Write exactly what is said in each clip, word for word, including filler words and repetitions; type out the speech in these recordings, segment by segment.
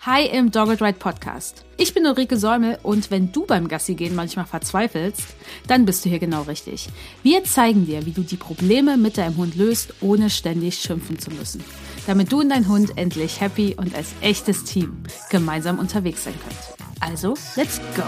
Hi im Dogged Ride Podcast. Ich bin Ulrike Säumel und wenn du beim Gassigehen manchmal verzweifelst, dann bist du hier genau richtig. Wir zeigen dir, wie du die Probleme mit deinem Hund löst, ohne ständig schimpfen zu müssen. Damit du und dein Hund endlich happy und als echtes Team gemeinsam unterwegs sein könnt. Also, let's go!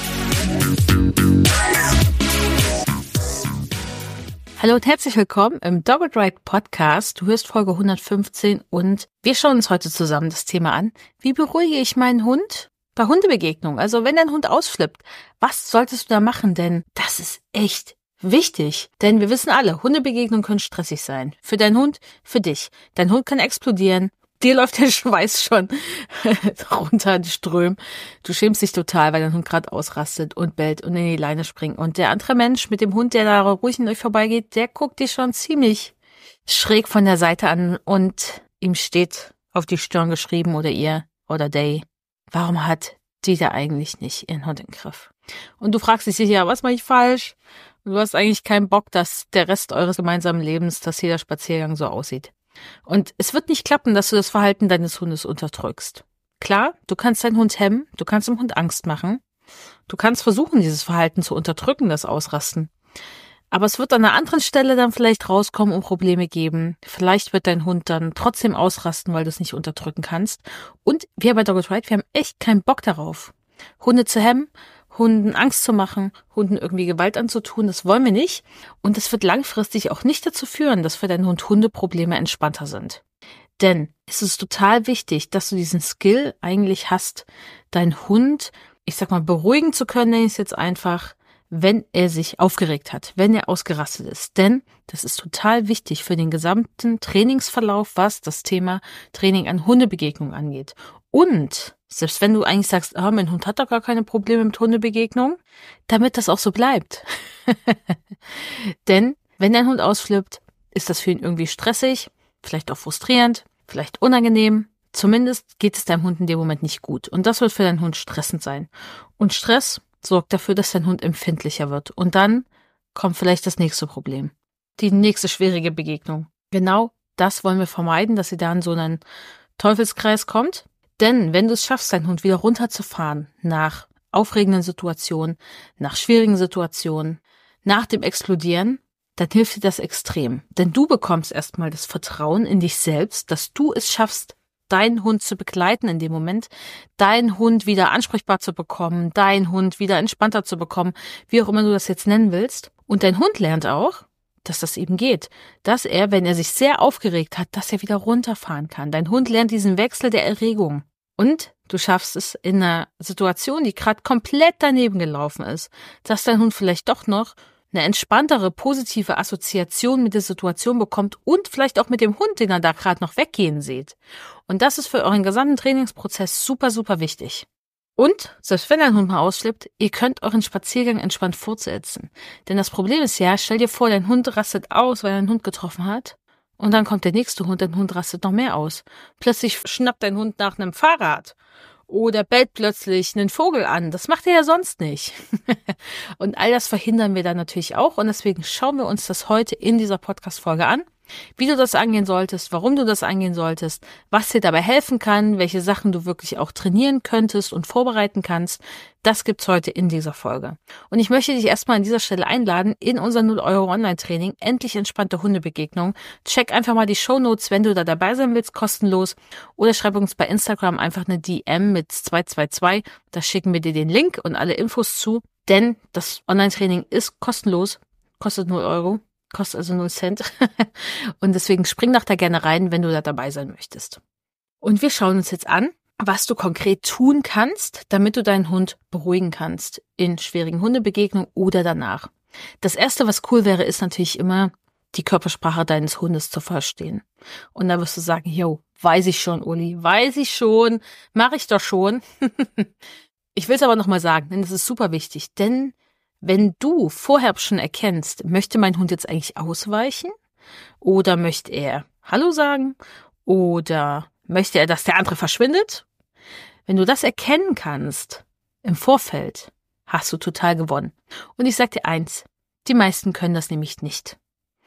Hallo und herzlich willkommen im Dogged Ride Podcast. Du hörst Folge hundertfünfzehn und wir schauen uns heute zusammen das Thema an. Wie beruhige ich meinen Hund bei Hundebegegnungen? Also wenn dein Hund ausflippt, was solltest du da machen? Denn das ist echt wichtig. Denn wir wissen alle, Hundebegegnungen können stressig sein. Für deinen Hund, für dich. Dein Hund kann explodieren. Dir läuft der Schweiß schon runter die Ström. Du schämst dich total, weil dein Hund gerade ausrastet und bellt und in die Leine springt. Und der andere Mensch mit dem Hund, der da ruhig an euch vorbeigeht, der guckt dich schon ziemlich schräg von der Seite an und ihm steht auf die Stirn geschrieben oder ihr oder they, warum hat die da eigentlich nicht ihren Hund im Griff? Und du fragst dich sicher, was mache ich falsch? Und du hast eigentlich keinen Bock, dass der Rest eures gemeinsamen Lebens, dass jeder Spaziergang so aussieht. Und es wird nicht klappen, dass du das Verhalten deines Hundes unterdrückst. Klar, du kannst deinen Hund hemmen, du kannst dem Hund Angst machen, du kannst versuchen, dieses Verhalten zu unterdrücken, das Ausrasten. Aber es wird an einer anderen Stelle dann vielleicht rauskommen und Probleme geben. Vielleicht wird dein Hund dann trotzdem ausrasten, weil du es nicht unterdrücken kannst. Und wir bei Dogged Ride, wir haben echt keinen Bock darauf, Hunde zu hemmen, Hunden Angst zu machen, Hunden irgendwie Gewalt anzutun, das wollen wir nicht. Und das wird langfristig auch nicht dazu führen, dass für deinen Hund Hundeprobleme entspannter sind. Denn es ist total wichtig, dass du diesen Skill eigentlich hast, deinen Hund, ich sag mal, beruhigen zu können, nenne ich es jetzt einfach, wenn er sich aufgeregt hat, wenn er ausgerastet ist. Denn das ist total wichtig für den gesamten Trainingsverlauf, was das Thema Training an Hundebegegnungen angeht. Und selbst wenn du eigentlich sagst, ah, mein Hund hat doch gar keine Probleme mit Hundebegegnungen, damit das auch so bleibt. Denn wenn dein Hund ausflippt, ist das für ihn irgendwie stressig, vielleicht auch frustrierend, vielleicht unangenehm. Zumindest geht es deinem Hund in dem Moment nicht gut. Und das wird für deinen Hund stressend sein. Und Stress sorgt dafür, dass dein Hund empfindlicher wird. Und dann kommt vielleicht das nächste Problem. Die nächste schwierige Begegnung. Genau das wollen wir vermeiden, dass sie da in so einen Teufelskreis kommt. Denn wenn du es schaffst, deinen Hund wieder runterzufahren nach aufregenden Situationen, nach schwierigen Situationen, nach dem Explodieren, dann hilft dir das extrem. Denn du bekommst erstmal das Vertrauen in dich selbst, dass du es schaffst, deinen Hund zu begleiten in dem Moment, deinen Hund wieder ansprechbar zu bekommen, deinen Hund wieder entspannter zu bekommen, wie auch immer du das jetzt nennen willst. Und dein Hund lernt auch, dass das eben geht, dass er, wenn er sich sehr aufgeregt hat, dass er wieder runterfahren kann. Dein Hund lernt diesen Wechsel der Erregung. Und du schaffst es in einer Situation, die gerade komplett daneben gelaufen ist, dass dein Hund vielleicht doch noch eine entspanntere, positive Assoziation mit der Situation bekommt und vielleicht auch mit dem Hund, den er da gerade noch weggehen sieht. Und das ist für euren gesamten Trainingsprozess super, super wichtig. Und, selbst wenn dein Hund mal ausflippt, ihr könnt euren Spaziergang entspannt fortsetzen. Denn das Problem ist ja, stell dir vor, dein Hund rastet aus, weil er einen Hund getroffen hat. Und dann kommt der nächste Hund, dein Hund rastet noch mehr aus. Plötzlich schnappt dein Hund nach einem Fahrrad. Oder bellt plötzlich einen Vogel an. Das macht er ja sonst nicht. Und all das verhindern wir dann natürlich auch. Und deswegen schauen wir uns das heute in dieser Podcast-Folge an. Wie du das angehen solltest, warum du das angehen solltest, was dir dabei helfen kann, welche Sachen du wirklich auch trainieren könntest und vorbereiten kannst, das gibt's heute in dieser Folge. Und ich möchte dich erstmal an dieser Stelle einladen in unser null Euro Online-Training, endlich entspannte Hundebegegnung. Check einfach mal die Shownotes, wenn du da dabei sein willst, kostenlos. Oder schreib uns bei Instagram einfach eine D M mit zwei zwei zwei. Da schicken wir dir den Link und alle Infos zu. Denn das Online-Training ist kostenlos, kostet null Euro. Kostet also null Cent. Und deswegen spring doch da gerne rein, wenn du da dabei sein möchtest. Und wir schauen uns jetzt an, was du konkret tun kannst, damit du deinen Hund beruhigen kannst in schwierigen Hundebegegnungen oder danach. Das Erste, was cool wäre, ist natürlich immer, die Körpersprache deines Hundes zu verstehen. Und da wirst du sagen, yo, weiß ich schon, Uli, weiß ich schon, mache ich doch schon. Ich will es aber nochmal sagen, denn es ist super wichtig, denn wenn du vorher schon erkennst, möchte mein Hund jetzt eigentlich ausweichen oder möchte er Hallo sagen oder möchte er, dass der andere verschwindet? Wenn du das erkennen kannst im Vorfeld, hast du total gewonnen. Und ich sag dir eins, die meisten können das nämlich nicht.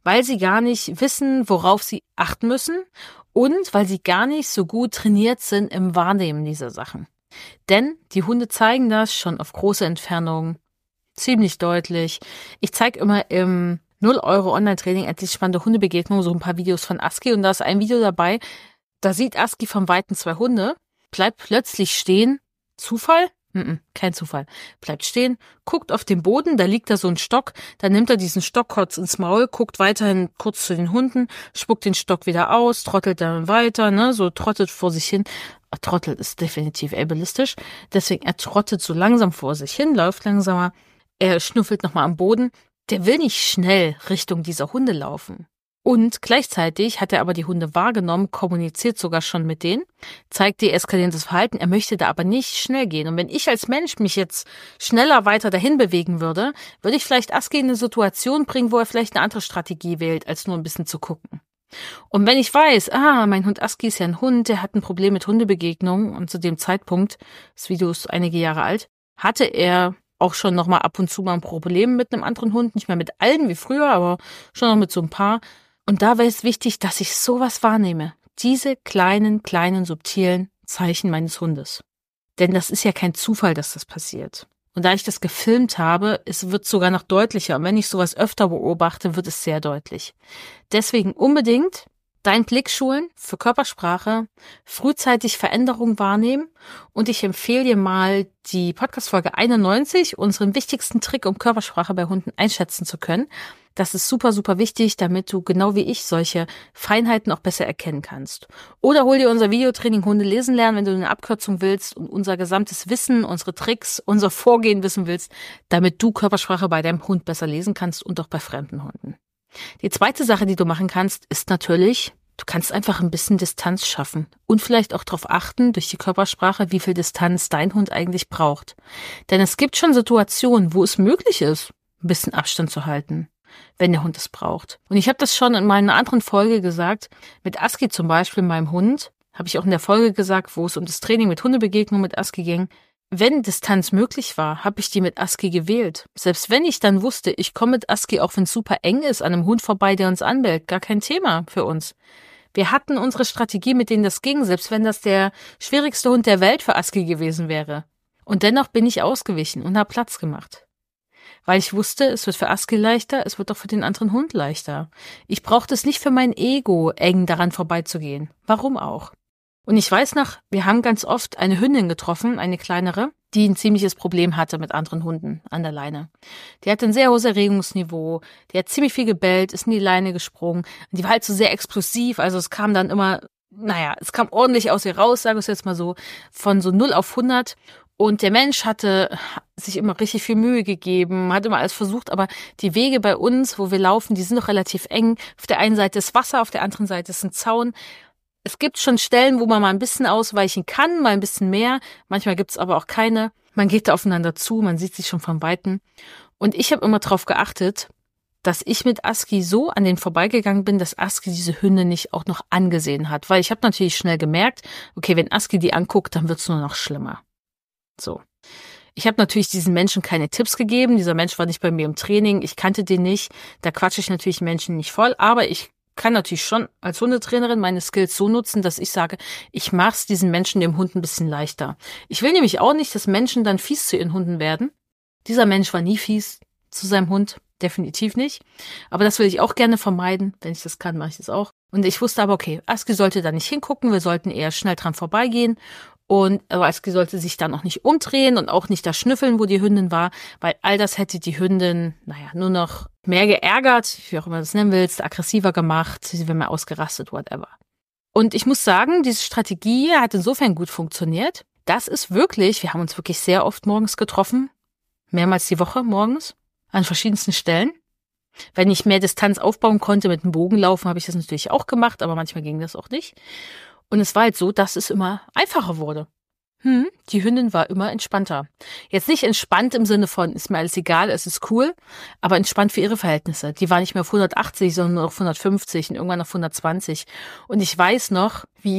weil sie gar nicht wissen, worauf sie achten müssen und weil sie gar nicht so gut trainiert sind im Wahrnehmen dieser Sachen. Denn die Hunde zeigen das schon auf große Entfernungen ziemlich deutlich. Ich zeige immer im null Euro Online-Training endlich spannende Hundebegegnungen so ein paar Videos von Aski und da ist ein Video dabei, da sieht Aski vom Weiten zwei Hunde, bleibt plötzlich stehen. Zufall? Mm-mm, kein Zufall. Bleibt stehen, guckt auf den Boden, da liegt da so ein Stock, dann nimmt er diesen Stock kurz ins Maul, guckt weiterhin kurz zu den Hunden, spuckt den Stock wieder aus, trottelt dann weiter, ne, so trottet vor sich hin. Trottelt ist definitiv ableistisch, deswegen er trottet so langsam vor sich hin, läuft langsamer, er schnüffelt nochmal am Boden. Der will nicht schnell Richtung dieser Hunde laufen. Und gleichzeitig hat er aber die Hunde wahrgenommen, kommuniziert sogar schon mit denen, zeigt deeskalierendes Verhalten, er möchte da aber nicht schnell gehen. Und wenn ich als Mensch mich jetzt schneller weiter dahin bewegen würde, würde ich vielleicht Aski in eine Situation bringen, wo er vielleicht eine andere Strategie wählt, als nur ein bisschen zu gucken. Und wenn ich weiß, ah, mein Hund Aski ist ja ein Hund, der hat ein Problem mit Hundebegegnungen und zu dem Zeitpunkt, das Video ist einige Jahre alt, hatte er auch schon noch mal ab und zu mal ein Problem mit einem anderen Hund, nicht mehr mit allen wie früher, aber schon noch mit so ein paar. Und da wäre es wichtig, dass ich sowas wahrnehme. Diese kleinen, kleinen, subtilen Zeichen meines Hundes. Denn das ist ja kein Zufall, dass das passiert. Und da ich das gefilmt habe, es wird sogar noch deutlicher. Und wenn ich sowas öfter beobachte, wird es sehr deutlich. Deswegen unbedingt deinen Blick schulen für Körpersprache, frühzeitig Veränderungen wahrnehmen und ich empfehle dir mal die Podcast-Folge einundneunzig, unseren wichtigsten Trick, um Körpersprache bei Hunden einschätzen zu können. Das ist super, super wichtig, damit du genau wie ich solche Feinheiten auch besser erkennen kannst. Oder hol dir unser Videotraining Hunde lesen lernen, wenn du eine Abkürzung willst und unser gesamtes Wissen, unsere Tricks, unser Vorgehen wissen willst, damit du Körpersprache bei deinem Hund besser lesen kannst und auch bei fremden Hunden. Die zweite Sache, die du machen kannst, ist natürlich, du kannst einfach ein bisschen Distanz schaffen und vielleicht auch darauf achten, durch die Körpersprache, wie viel Distanz dein Hund eigentlich braucht. Denn es gibt schon Situationen, wo es möglich ist, ein bisschen Abstand zu halten, wenn der Hund es braucht. Und ich habe das schon in meiner anderen Folge gesagt, mit Aski zum Beispiel, meinem Hund, habe ich auch in der Folge gesagt, wo es um das Training mit Hundebegegnung mit Aski ging. Wenn Distanz möglich war, habe ich die mit Aski gewählt. Selbst wenn ich dann wusste, ich komme mit Aski, auch wenn es super eng ist, an einem Hund vorbei, der uns anbellt, gar kein Thema für uns. Wir hatten unsere Strategie, mit denen das ging, selbst wenn das der schwierigste Hund der Welt für Aski gewesen wäre. Und dennoch bin ich ausgewichen und habe Platz gemacht. Weil ich wusste, es wird für Aski leichter, es wird auch für den anderen Hund leichter. Ich brauchte es nicht für mein Ego, eng daran vorbeizugehen. Warum auch? Und ich weiß noch, wir haben ganz oft eine Hündin getroffen, eine kleinere, die ein ziemliches Problem hatte mit anderen Hunden an der Leine. Die hatte ein sehr hohes Erregungsniveau, die hat ziemlich viel gebellt, ist in die Leine gesprungen. Und die war halt so sehr explosiv, also es kam dann immer, naja, es kam ordentlich aus ihr raus, sagen wir es jetzt mal so, von so null auf hundert. Und der Mensch hatte sich immer richtig viel Mühe gegeben, hat immer alles versucht, aber die Wege bei uns, wo wir laufen, die sind doch relativ eng. Auf der einen Seite ist Wasser, auf der anderen Seite ist ein Zaun. Es gibt schon Stellen, wo man mal ein bisschen ausweichen kann, mal ein bisschen mehr. Manchmal gibt es aber auch keine. Man geht da aufeinander zu, man sieht sich schon von Weitem. Und ich habe immer darauf geachtet, dass ich mit Aski so an den vorbeigegangen bin, dass Aski diese Hündin nicht auch noch angesehen hat. Weil ich habe natürlich schnell gemerkt, okay, wenn Aski die anguckt, dann wird's nur noch schlimmer. So. Ich habe natürlich diesen Menschen keine Tipps gegeben. Dieser Mensch war nicht bei mir im Training. Ich kannte den nicht. Da quatsche ich natürlich Menschen nicht voll. Aber ich kann natürlich schon als Hundetrainerin meine Skills so nutzen, dass ich sage, ich mache es diesen Menschen, dem Hund, ein bisschen leichter. Ich will nämlich auch nicht, dass Menschen dann fies zu ihren Hunden werden. Dieser Mensch war nie fies zu seinem Hund. Definitiv nicht. Aber das will ich auch gerne vermeiden. Wenn ich das kann, mache ich das auch. Und ich wusste aber, okay, Aski sollte da nicht hingucken. Wir sollten eher schnell dran vorbeigehen. Und Aski sollte sich dann auch nicht umdrehen und auch nicht da schnüffeln, wo die Hündin war, weil all das hätte die Hündin, naja, nur noch mehr geärgert, wie auch immer du das nennen willst, aggressiver gemacht, sie wäre mehr ausgerastet, whatever. Und ich muss sagen, diese Strategie hat insofern gut funktioniert. Das ist wirklich, wir haben uns wirklich sehr oft morgens getroffen, mehrmals die Woche morgens, an verschiedensten Stellen. Wenn ich mehr Distanz aufbauen konnte mit dem Bogenlaufen, habe ich das natürlich auch gemacht, aber manchmal ging das auch nicht. Und es war halt so, dass es immer einfacher wurde. Hm, die Hündin war immer entspannter. Jetzt nicht entspannt im Sinne von, ist mir alles egal, es ist cool, aber entspannt für ihre Verhältnisse. Die war nicht mehr auf hundertachtzig, sondern nur auf hundertfünfzig und irgendwann auf hundertzwanzig. Und ich weiß noch, wie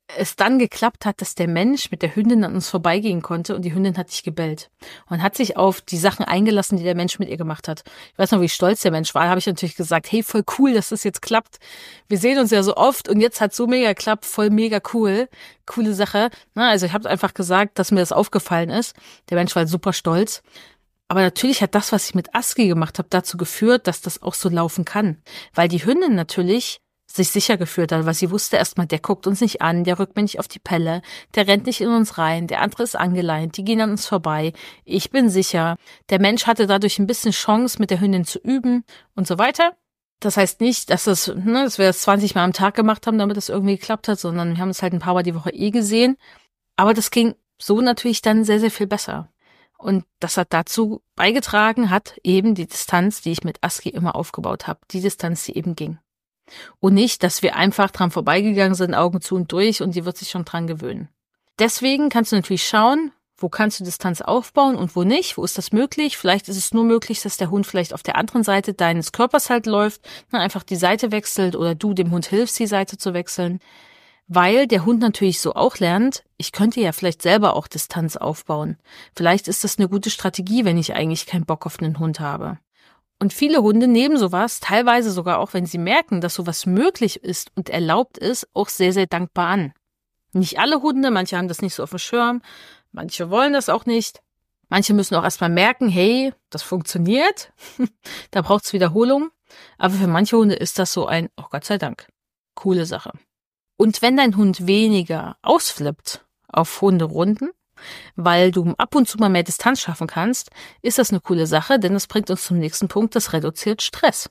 es dann geklappt hat, dass der Mensch mit der Hündin an uns vorbeigehen konnte und die Hündin hat nicht gebellt und hat sich auf die Sachen eingelassen, die der Mensch mit ihr gemacht hat. Ich weiß noch, wie stolz der Mensch war. Da habe ich natürlich gesagt, hey, voll cool, dass das jetzt klappt. Wir sehen uns ja so oft und jetzt hat so mega geklappt, voll mega cool. Coole Sache. Na, also ich habe einfach gesagt, dass mir das aufgefallen ist. Der Mensch war super stolz. Aber natürlich hat das, was ich mit Aski gemacht habe, dazu geführt, dass das auch so laufen kann. Weil die Hündin natürlich sich sicher gefühlt hat, weil sie wusste erstmal, der guckt uns nicht an, der rückt mir nicht auf die Pelle, der rennt nicht in uns rein, der andere ist angeleint, die gehen an uns vorbei, ich bin sicher. Der Mensch hatte dadurch ein bisschen Chance, mit der Hündin zu üben und so weiter. Das heißt nicht, dass, das, ne, dass wir das zwanzig Mal am Tag gemacht haben, damit das irgendwie geklappt hat, sondern wir haben es halt ein paar Mal die Woche eh gesehen. Aber das ging so natürlich dann sehr, sehr viel besser. Und das hat dazu beigetragen, hat eben die Distanz, die ich mit Aski immer aufgebaut habe, die Distanz, die eben ging. Und nicht, dass wir einfach dran vorbeigegangen sind, Augen zu und durch und die wird sich schon dran gewöhnen. Deswegen kannst du natürlich schauen, wo kannst du Distanz aufbauen und wo nicht, wo ist das möglich. Vielleicht ist es nur möglich, dass der Hund vielleicht auf der anderen Seite deines Körpers halt läuft, ne, einfach die Seite wechselt oder du dem Hund hilfst, die Seite zu wechseln. Weil der Hund natürlich so auch lernt, ich könnte ja vielleicht selber auch Distanz aufbauen. Vielleicht ist das eine gute Strategie, wenn ich eigentlich keinen Bock auf einen Hund habe. Und viele Hunde nehmen sowas, teilweise sogar auch, wenn sie merken, dass sowas möglich ist und erlaubt ist, auch sehr, sehr dankbar an. Nicht alle Hunde, manche haben das nicht so auf dem Schirm, manche wollen das auch nicht. Manche müssen auch erstmal merken, hey, das funktioniert, da braucht's Wiederholung. Aber für manche Hunde ist das so ein, oh Gott sei Dank, coole Sache. Und wenn dein Hund weniger ausflippt auf Hunderunden, weil du ab und zu mal mehr Distanz schaffen kannst, ist das eine coole Sache, denn das bringt uns zum nächsten Punkt, das reduziert Stress.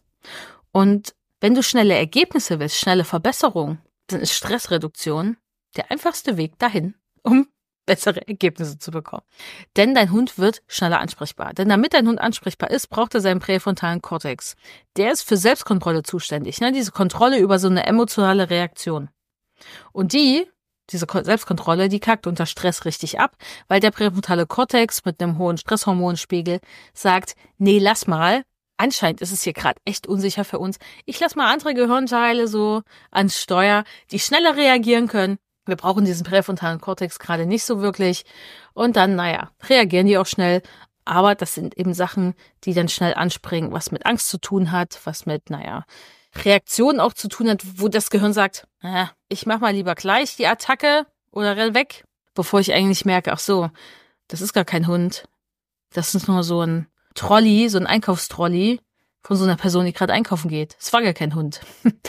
Und wenn du schnelle Ergebnisse willst, schnelle Verbesserung, dann ist Stressreduktion der einfachste Weg dahin, um bessere Ergebnisse zu bekommen. Denn dein Hund wird schneller ansprechbar. Denn damit dein Hund ansprechbar ist, braucht er seinen präfrontalen Kortex. Der ist für Selbstkontrolle zuständig, ne? Diese Kontrolle über so eine emotionale Reaktion. Und die Diese Selbstkontrolle, die kackt unter Stress richtig ab, weil der präfrontale Kortex mit einem hohen Stresshormonspiegel sagt, nee, lass mal, anscheinend ist es hier gerade echt unsicher für uns. Ich lass mal andere Gehirnteile so ans Steuer, die schneller reagieren können. Wir brauchen diesen präfrontalen Kortex gerade nicht so wirklich. Und dann, naja, reagieren die auch schnell. Aber das sind eben Sachen, die dann schnell anspringen, was mit Angst zu tun hat, was mit, naja, Reaktionen auch zu tun hat, wo das Gehirn sagt, äh, ich mach mal lieber gleich die Attacke oder renn weg, bevor ich eigentlich merke, ach so, das ist gar kein Hund. Das ist nur so ein Trolley, so ein Einkaufstrolli von so einer Person, die gerade einkaufen geht. Es war gar kein Hund.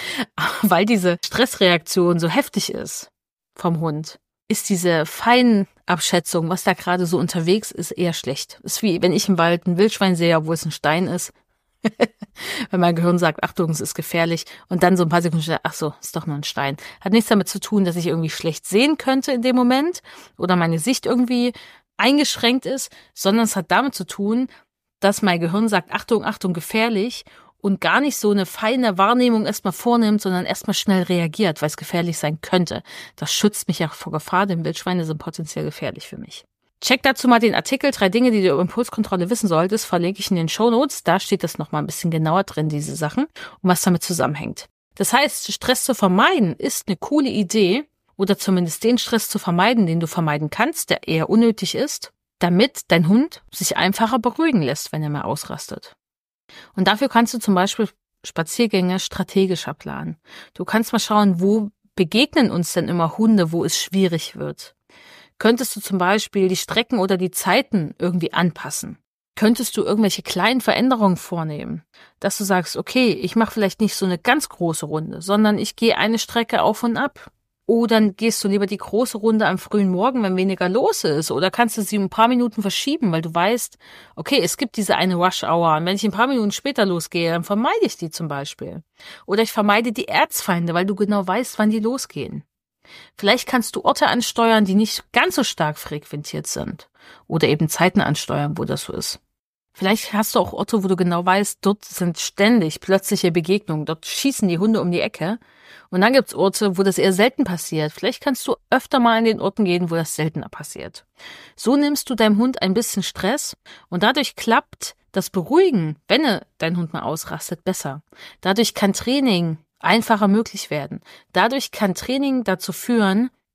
Weil diese Stressreaktion so heftig ist vom Hund, ist diese Feinabschätzung, was da gerade so unterwegs ist, eher schlecht. Ist wie, wenn ich im Wald ein Wildschwein sehe, obwohl es ein Stein ist. Wenn mein Gehirn sagt, Achtung, es ist gefährlich und dann so ein paar Sekunden später, ach so, ist doch nur ein Stein. Hat nichts damit zu tun, dass ich irgendwie schlecht sehen könnte in dem Moment oder meine Sicht irgendwie eingeschränkt ist, sondern es hat damit zu tun, dass mein Gehirn sagt, Achtung, Achtung, gefährlich und gar nicht so eine feine Wahrnehmung erstmal vornimmt, sondern erstmal schnell reagiert, weil es gefährlich sein könnte. Das schützt mich ja vor Gefahr, denn Wildschweine sind potenziell gefährlich für mich. Check dazu mal den Artikel, drei Dinge, die du über Impulskontrolle wissen solltest, verlinke ich in den Shownotes. Da steht das nochmal ein bisschen genauer drin, diese Sachen, und was damit zusammenhängt. Das heißt, Stress zu vermeiden ist eine coole Idee, oder zumindest den Stress zu vermeiden, den du vermeiden kannst, der eher unnötig ist, damit dein Hund sich einfacher beruhigen lässt, wenn er mal ausrastet. Und dafür kannst du zum Beispiel Spaziergänge strategischer planen. Du kannst mal schauen, wo begegnen uns denn immer Hunde, wo es schwierig wird. Könntest du zum Beispiel die Strecken oder die Zeiten irgendwie anpassen? Könntest du irgendwelche kleinen Veränderungen vornehmen? Dass du sagst, okay, ich mache vielleicht nicht so eine ganz große Runde, sondern ich gehe eine Strecke auf und ab. Oder gehst du lieber die große Runde am frühen Morgen, wenn weniger los ist? Oder kannst du sie um ein paar Minuten verschieben, weil du weißt, okay, es gibt diese eine Rush-Hour und wenn ich ein paar Minuten später losgehe, dann vermeide ich die zum Beispiel. Oder ich vermeide die Erzfeinde, weil du genau weißt, wann die losgehen. Vielleicht kannst du Orte ansteuern, die nicht ganz so stark frequentiert sind. Oder eben Zeiten ansteuern, wo das so ist. Vielleicht hast du auch Orte, wo du genau weißt, dort sind ständig plötzliche Begegnungen. Dort schießen die Hunde um die Ecke. Und dann gibt's Orte, wo das eher selten passiert. Vielleicht kannst du öfter mal an den Orten gehen, wo das seltener passiert. So nimmst du deinem Hund ein bisschen Stress und dadurch klappt das Beruhigen, wenn dein Hund mal ausrastet, besser. Dadurch kann Training einfacher möglich werden. Dadurch kann Training dazu führen,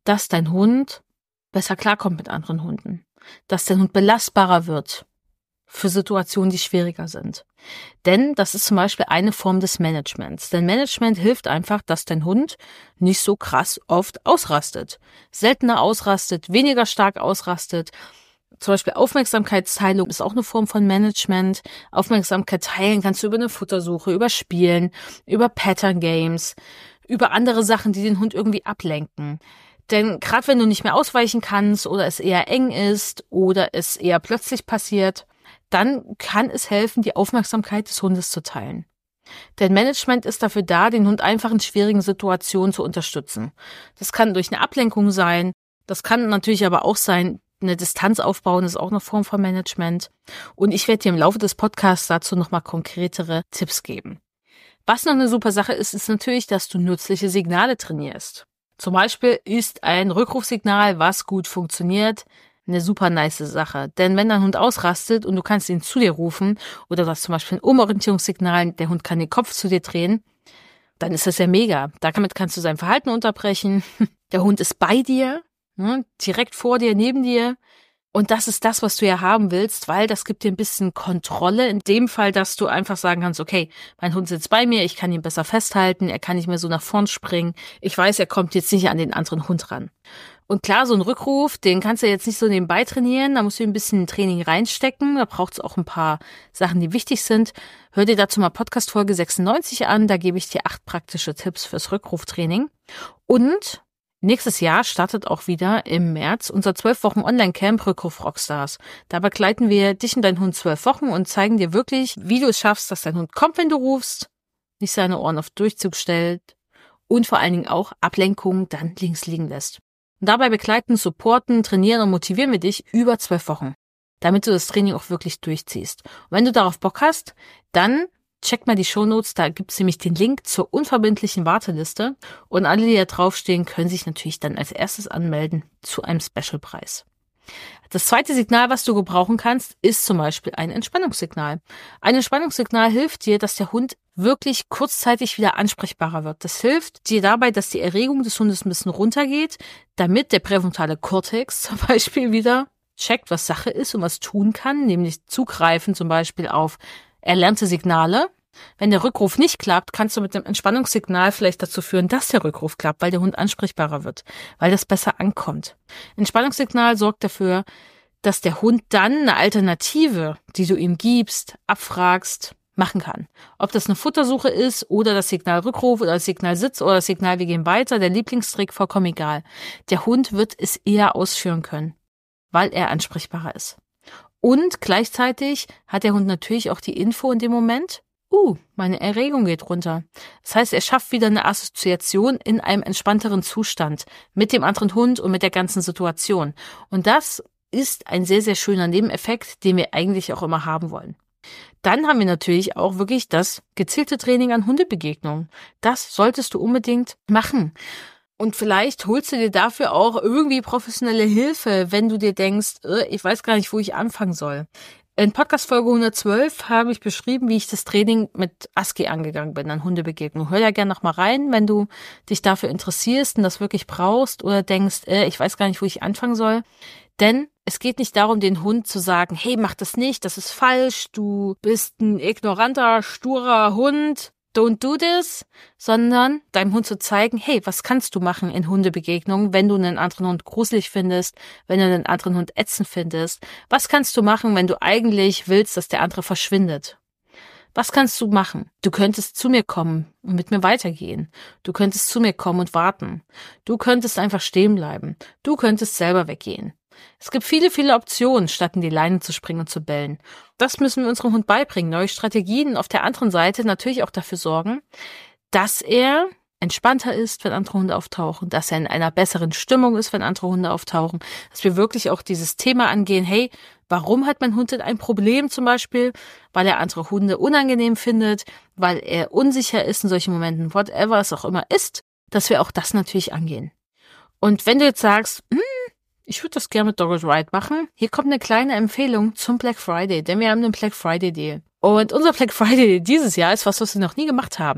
dass dein Hund besser klarkommt mit anderen Hunden, dass dein Hund belastbarer wird für Situationen, die schwieriger sind. Denn das ist zum Beispiel eine Form des Managements. Denn Management hilft einfach, dass dein Hund nicht so krass oft ausrastet. Seltener ausrastet, weniger stark ausrastet. Zum Beispiel Aufmerksamkeitsteilung ist auch eine Form von Management. Aufmerksamkeit teilen kannst du über eine Futtersuche, über Spielen, über Pattern Games, über andere Sachen, die den Hund irgendwie ablenken. Denn gerade wenn du nicht mehr ausweichen kannst oder es eher eng ist oder es eher plötzlich passiert, dann kann es helfen, die Aufmerksamkeit des Hundes zu teilen. Denn Management ist dafür da, den Hund einfach in schwierigen Situationen zu unterstützen. Das kann durch eine Ablenkung sein, das kann natürlich aber auch sein, eine Distanz aufbauen ist auch eine Form von Management. Und ich werde dir im Laufe des Podcasts dazu nochmal konkretere Tipps geben. Was noch eine super Sache ist, ist natürlich, dass du nützliche Signale trainierst. Zum Beispiel ist ein Rückrufsignal, was gut funktioniert, eine super nice Sache. Denn wenn dein Hund ausrastet und du kannst ihn zu dir rufen oder du hast zum Beispiel ein Umorientierungssignal, der Hund kann den Kopf zu dir drehen, dann ist das ja mega. Damit kannst du sein Verhalten unterbrechen. Der Hund ist bei dir, ne, direkt vor dir, neben dir. Und das ist das, was du ja haben willst, weil das gibt dir ein bisschen Kontrolle. In dem Fall, dass du einfach sagen kannst, okay, mein Hund sitzt bei mir, ich kann ihn besser festhalten, er kann nicht mehr so nach vorn springen. Ich weiß, er kommt jetzt nicht an den anderen Hund ran. Und klar, so ein Rückruf, den kannst du jetzt nicht so nebenbei trainieren, da musst du ein bisschen Training reinstecken, da braucht es auch ein paar Sachen, die wichtig sind. Hör dir dazu mal Podcast-Folge sechsundneunzig an, da gebe ich dir acht praktische Tipps fürs Rückruftraining. Und nächstes Jahr startet auch wieder im März unser zwölf Wochen Online-Camp Rückruf Rockstars. Da begleiten wir dich und deinen Hund zwölf Wochen und zeigen dir wirklich, wie du es schaffst, dass dein Hund kommt, wenn du rufst, nicht seine Ohren auf Durchzug stellt und vor allen Dingen auch Ablenkungen dann links liegen lässt. Und dabei begleiten, supporten, trainieren und motivieren wir dich über zwölf Wochen, damit du das Training auch wirklich durchziehst. Und wenn du darauf Bock hast, dann check mal die Shownotes, da gibt's nämlich den Link zur unverbindlichen Warteliste und alle, die da draufstehen, können sich natürlich dann als erstes anmelden zu einem Specialpreis. Das zweite Signal, was du gebrauchen kannst, ist zum Beispiel ein Entspannungssignal. Ein Entspannungssignal hilft dir, dass der Hund wirklich kurzzeitig wieder ansprechbarer wird. Das hilft dir dabei, dass die Erregung des Hundes ein bisschen runtergeht, damit der präfrontale Kortex zum Beispiel wieder checkt, was Sache ist und was tun kann, nämlich zugreifen zum Beispiel auf erlernte Signale. Wenn der Rückruf nicht klappt, kannst du mit dem Entspannungssignal vielleicht dazu führen, dass der Rückruf klappt, weil der Hund ansprechbarer wird, weil das besser ankommt. Entspannungssignal sorgt dafür, dass der Hund dann eine Alternative, die du ihm gibst, abfragst, machen kann. Ob das eine Futtersuche ist oder das Signal Rückruf oder das Signal Sitz oder das Signal wir gehen weiter, der Lieblingstrick, vollkommen egal. Der Hund wird es eher ausführen können, weil er ansprechbarer ist. Und gleichzeitig hat der Hund natürlich auch die Info in dem Moment, uh, meine Erregung geht runter. Das heißt, er schafft wieder eine Assoziation in einem entspannteren Zustand mit dem anderen Hund und mit der ganzen Situation. Und das ist ein sehr, sehr schöner Nebeneffekt, den wir eigentlich auch immer haben wollen. Dann haben wir natürlich auch wirklich das gezielte Training an Hundebegegnungen. Das solltest du unbedingt machen. Und vielleicht holst du dir dafür auch irgendwie professionelle Hilfe, wenn du dir denkst, ich weiß gar nicht, wo ich anfangen soll. In Podcast-Folge hundertzwölf habe ich beschrieben, wie ich das Training mit Aski angegangen bin an Hundebegegnungen. Hör da gerne noch mal rein, wenn du dich dafür interessierst und das wirklich brauchst oder denkst, ich weiß gar nicht, wo ich anfangen soll. Denn es geht nicht darum, den Hund zu sagen, hey, mach das nicht, das ist falsch, du bist ein ignoranter, sturer Hund, don't do this, sondern deinem Hund zu zeigen, hey, was kannst du machen in Hundebegegnungen, wenn du einen anderen Hund gruselig findest, wenn du einen anderen Hund ätzend findest? Was kannst du machen, wenn du eigentlich willst, dass der andere verschwindet? Was kannst du machen? Du könntest zu mir kommen und mit mir weitergehen. Du könntest zu mir kommen und warten. Du könntest einfach stehen bleiben. Du könntest selber weggehen. Es gibt viele, viele Optionen, statt in die Leine zu springen und zu bellen. Das müssen wir unserem Hund beibringen. Neue Strategien auf der anderen Seite natürlich auch dafür sorgen, dass er entspannter ist, wenn andere Hunde auftauchen, dass er in einer besseren Stimmung ist, wenn andere Hunde auftauchen, dass wir wirklich auch dieses Thema angehen, hey, warum hat mein Hund denn ein Problem zum Beispiel? Weil er andere Hunde unangenehm findet, weil er unsicher ist in solchen Momenten, whatever es auch immer ist, dass wir auch das natürlich angehen. Und wenn du jetzt sagst, hm, ich würde das gerne mit Dog is Right machen. Hier kommt eine kleine Empfehlung zum Black Friday, denn wir haben einen Black Friday Deal. Und unser Black Friday dieses Jahr ist was, was wir noch nie gemacht haben.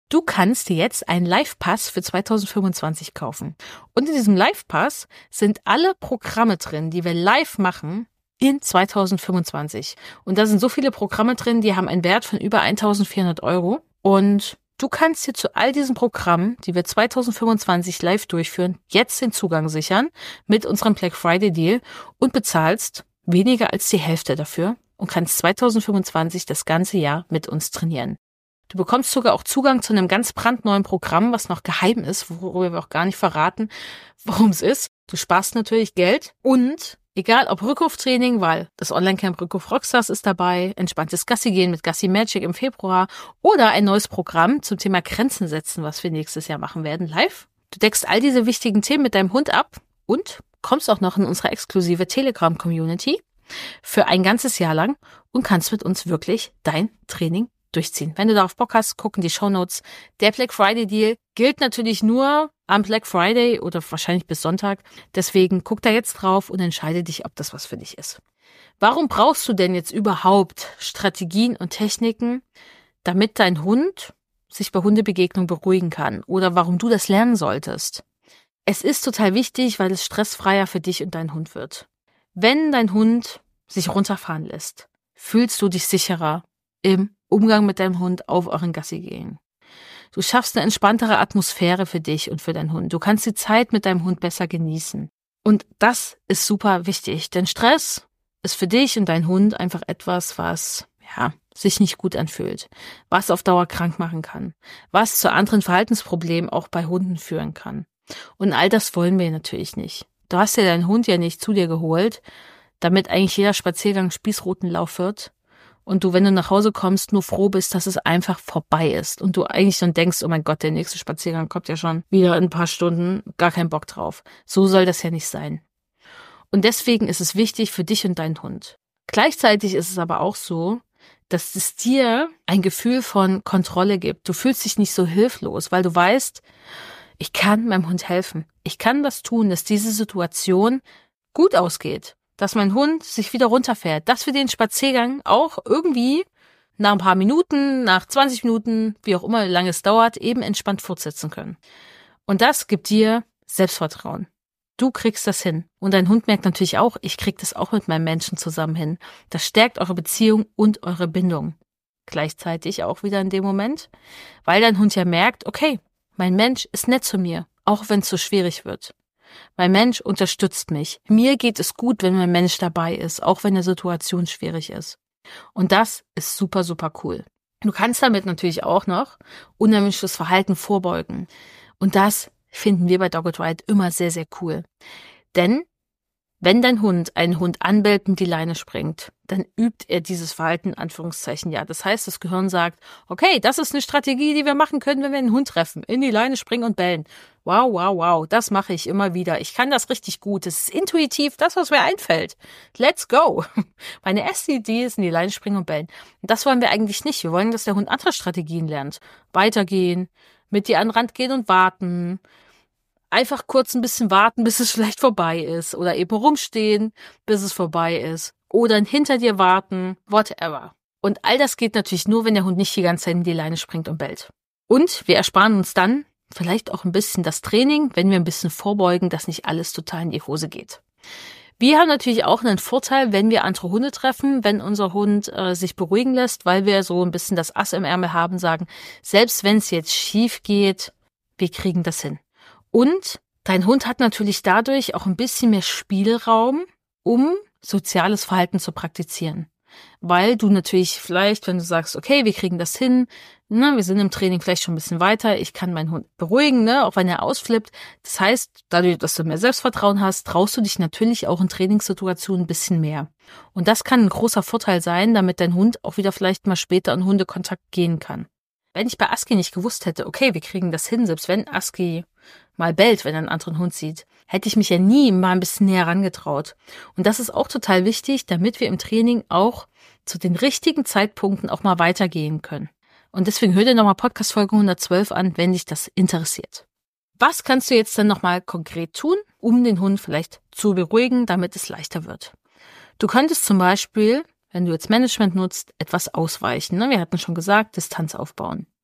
Du kannst dir jetzt einen Live-Pass für zweitausendfünfundzwanzig kaufen. Und in diesem Live-Pass sind alle Programme drin, die wir live machen in zweitausendfünfundzwanzig. Und da sind so viele Programme drin, die haben einen Wert von über eintausendvierhundert Euro. Und du kannst dir zu all diesen Programmen, die wir zweitausendfünfundzwanzig live durchführen, jetzt den Zugang sichern mit unserem Black Friday Deal und bezahlst weniger als die Hälfte dafür und kannst zweitausendfünfundzwanzig das ganze Jahr mit uns trainieren. Du bekommst sogar auch Zugang zu einem ganz brandneuen Programm, was noch geheim ist, worüber wir auch gar nicht verraten, worum es ist. Du sparst natürlich Geld und egal ob Rückruftraining, weil das Online-Camp Rückruf Rockstars ist dabei, entspanntes Gassi gehen mit Gassi Magic im Februar oder ein neues Programm zum Thema Grenzen setzen, was wir nächstes Jahr machen werden, live. Du deckst all diese wichtigen Themen mit deinem Hund ab und kommst auch noch in unsere exklusive Telegram-Community für ein ganzes Jahr lang und kannst mit uns wirklich dein Training durchziehen. Wenn du darauf Bock hast, gucken die Shownotes. Der Black Friday Deal gilt natürlich nur am Black Friday oder wahrscheinlich bis Sonntag. Deswegen guck da jetzt drauf und entscheide dich, ob das was für dich ist. Warum brauchst du denn jetzt überhaupt Strategien und Techniken, damit dein Hund sich bei Hundebegegnung beruhigen kann oder warum du das lernen solltest? Es ist total wichtig, weil es stressfreier für dich und deinen Hund wird. Wenn dein Hund sich runterfahren lässt, fühlst du dich sicherer im Umgang mit deinem Hund auf euren Gassi gehen. Du schaffst eine entspanntere Atmosphäre für dich und für deinen Hund. Du kannst die Zeit mit deinem Hund besser genießen. Und das ist super wichtig, denn Stress ist für dich und deinen Hund einfach etwas, was ja sich nicht gut anfühlt, was auf Dauer krank machen kann, was zu anderen Verhaltensproblemen auch bei Hunden führen kann. Und all das wollen wir natürlich nicht. Du hast ja deinen Hund ja nicht zu dir geholt, damit eigentlich jeder Spaziergang Spießrutenlauf wird und du, wenn du nach Hause kommst, nur froh bist, dass es einfach vorbei ist und du eigentlich dann denkst, oh mein Gott, der nächste Spaziergang kommt ja schon wieder in ein paar Stunden, gar keinen Bock drauf. So soll das ja nicht sein. Und deswegen ist es wichtig für dich und deinen Hund. Gleichzeitig ist es aber auch so, dass es dir ein Gefühl von Kontrolle gibt. Du fühlst dich nicht so hilflos, weil du weißt, ich kann meinem Hund helfen. Ich kann was tun, dass diese Situation gut ausgeht. Dass mein Hund sich wieder runterfährt, dass wir den Spaziergang auch irgendwie nach ein paar Minuten, nach zwanzig Minuten, wie auch immer lange es dauert, eben entspannt fortsetzen können. Und das gibt dir Selbstvertrauen. Du kriegst das hin. Und dein Hund merkt natürlich auch, ich krieg das auch mit meinem Menschen zusammen hin. Das stärkt eure Beziehung und eure Bindung. Gleichzeitig auch wieder in dem Moment, weil dein Hund ja merkt, okay, mein Mensch ist nett zu mir, auch wenn es so schwierig wird. Mein Mensch unterstützt mich. Mir geht es gut, wenn mein Mensch dabei ist, auch wenn eine Situation schwierig ist. Und das ist super, super cool. Du kannst damit natürlich auch noch unerwünschtes Verhalten vorbeugen. Und das finden wir bei Dog It Right immer sehr, sehr cool. Denn wenn dein Hund einen Hund anbellt und die Leine springt, dann übt er dieses Verhalten in Anführungszeichen ja. Das heißt, das Gehirn sagt, okay, das ist eine Strategie, die wir machen können, wenn wir einen Hund treffen. In die Leine springen und bellen. Wow, wow, wow, das mache ich immer wieder. Ich kann das richtig gut. Das ist intuitiv das, was mir einfällt. Let's go. Meine erste Idee ist in die Leine springen und bellen. Und das wollen wir eigentlich nicht. Wir wollen, dass der Hund andere Strategien lernt. Weitergehen, mit dir an den Rand gehen und warten. Einfach kurz ein bisschen warten, bis es vielleicht vorbei ist. Oder eben rumstehen, bis es vorbei ist. Oder hinter dir warten, whatever. Und all das geht natürlich nur, wenn der Hund nicht die ganze Zeit in die Leine springt und bellt. Und wir ersparen uns dann vielleicht auch ein bisschen das Training, wenn wir ein bisschen vorbeugen, dass nicht alles total in die Hose geht. Wir haben natürlich auch einen Vorteil, wenn wir andere Hunde treffen, wenn unser Hund äh, sich beruhigen lässt, weil wir so ein bisschen das Ass im Ärmel haben, sagen, selbst wenn es jetzt schief geht, wir kriegen das hin. Und dein Hund hat natürlich dadurch auch ein bisschen mehr Spielraum, um soziales Verhalten zu praktizieren. Weil du natürlich vielleicht, wenn du sagst, okay, wir kriegen das hin, ne, wir sind im Training vielleicht schon ein bisschen weiter, ich kann meinen Hund beruhigen, ne, auch wenn er ausflippt. Das heißt, dadurch, dass du mehr Selbstvertrauen hast, traust du dich natürlich auch in Trainingssituationen ein bisschen mehr. Und das kann ein großer Vorteil sein, damit dein Hund auch wieder vielleicht mal später in Hundekontakt gehen kann. Wenn ich bei Aski nicht gewusst hätte, okay, wir kriegen das hin, selbst wenn Aski mal bellt, wenn er einen anderen Hund sieht, hätte ich mich ja nie mal ein bisschen näher rangetraut. Und das ist auch total wichtig, damit wir im Training auch zu den richtigen Zeitpunkten auch mal weitergehen können. Und deswegen hör dir nochmal Podcast-Folge hundertzwölf an, wenn dich das interessiert. Was kannst du jetzt dann nochmal konkret tun, um den Hund vielleicht zu beruhigen, damit es leichter wird? Du könntest zum Beispiel, wenn du jetzt Management nutzt, etwas ausweichen. Wir hatten schon gesagt, Distanz aufbauen.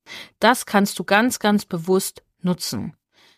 Das kannst du ganz, ganz bewusst nutzen.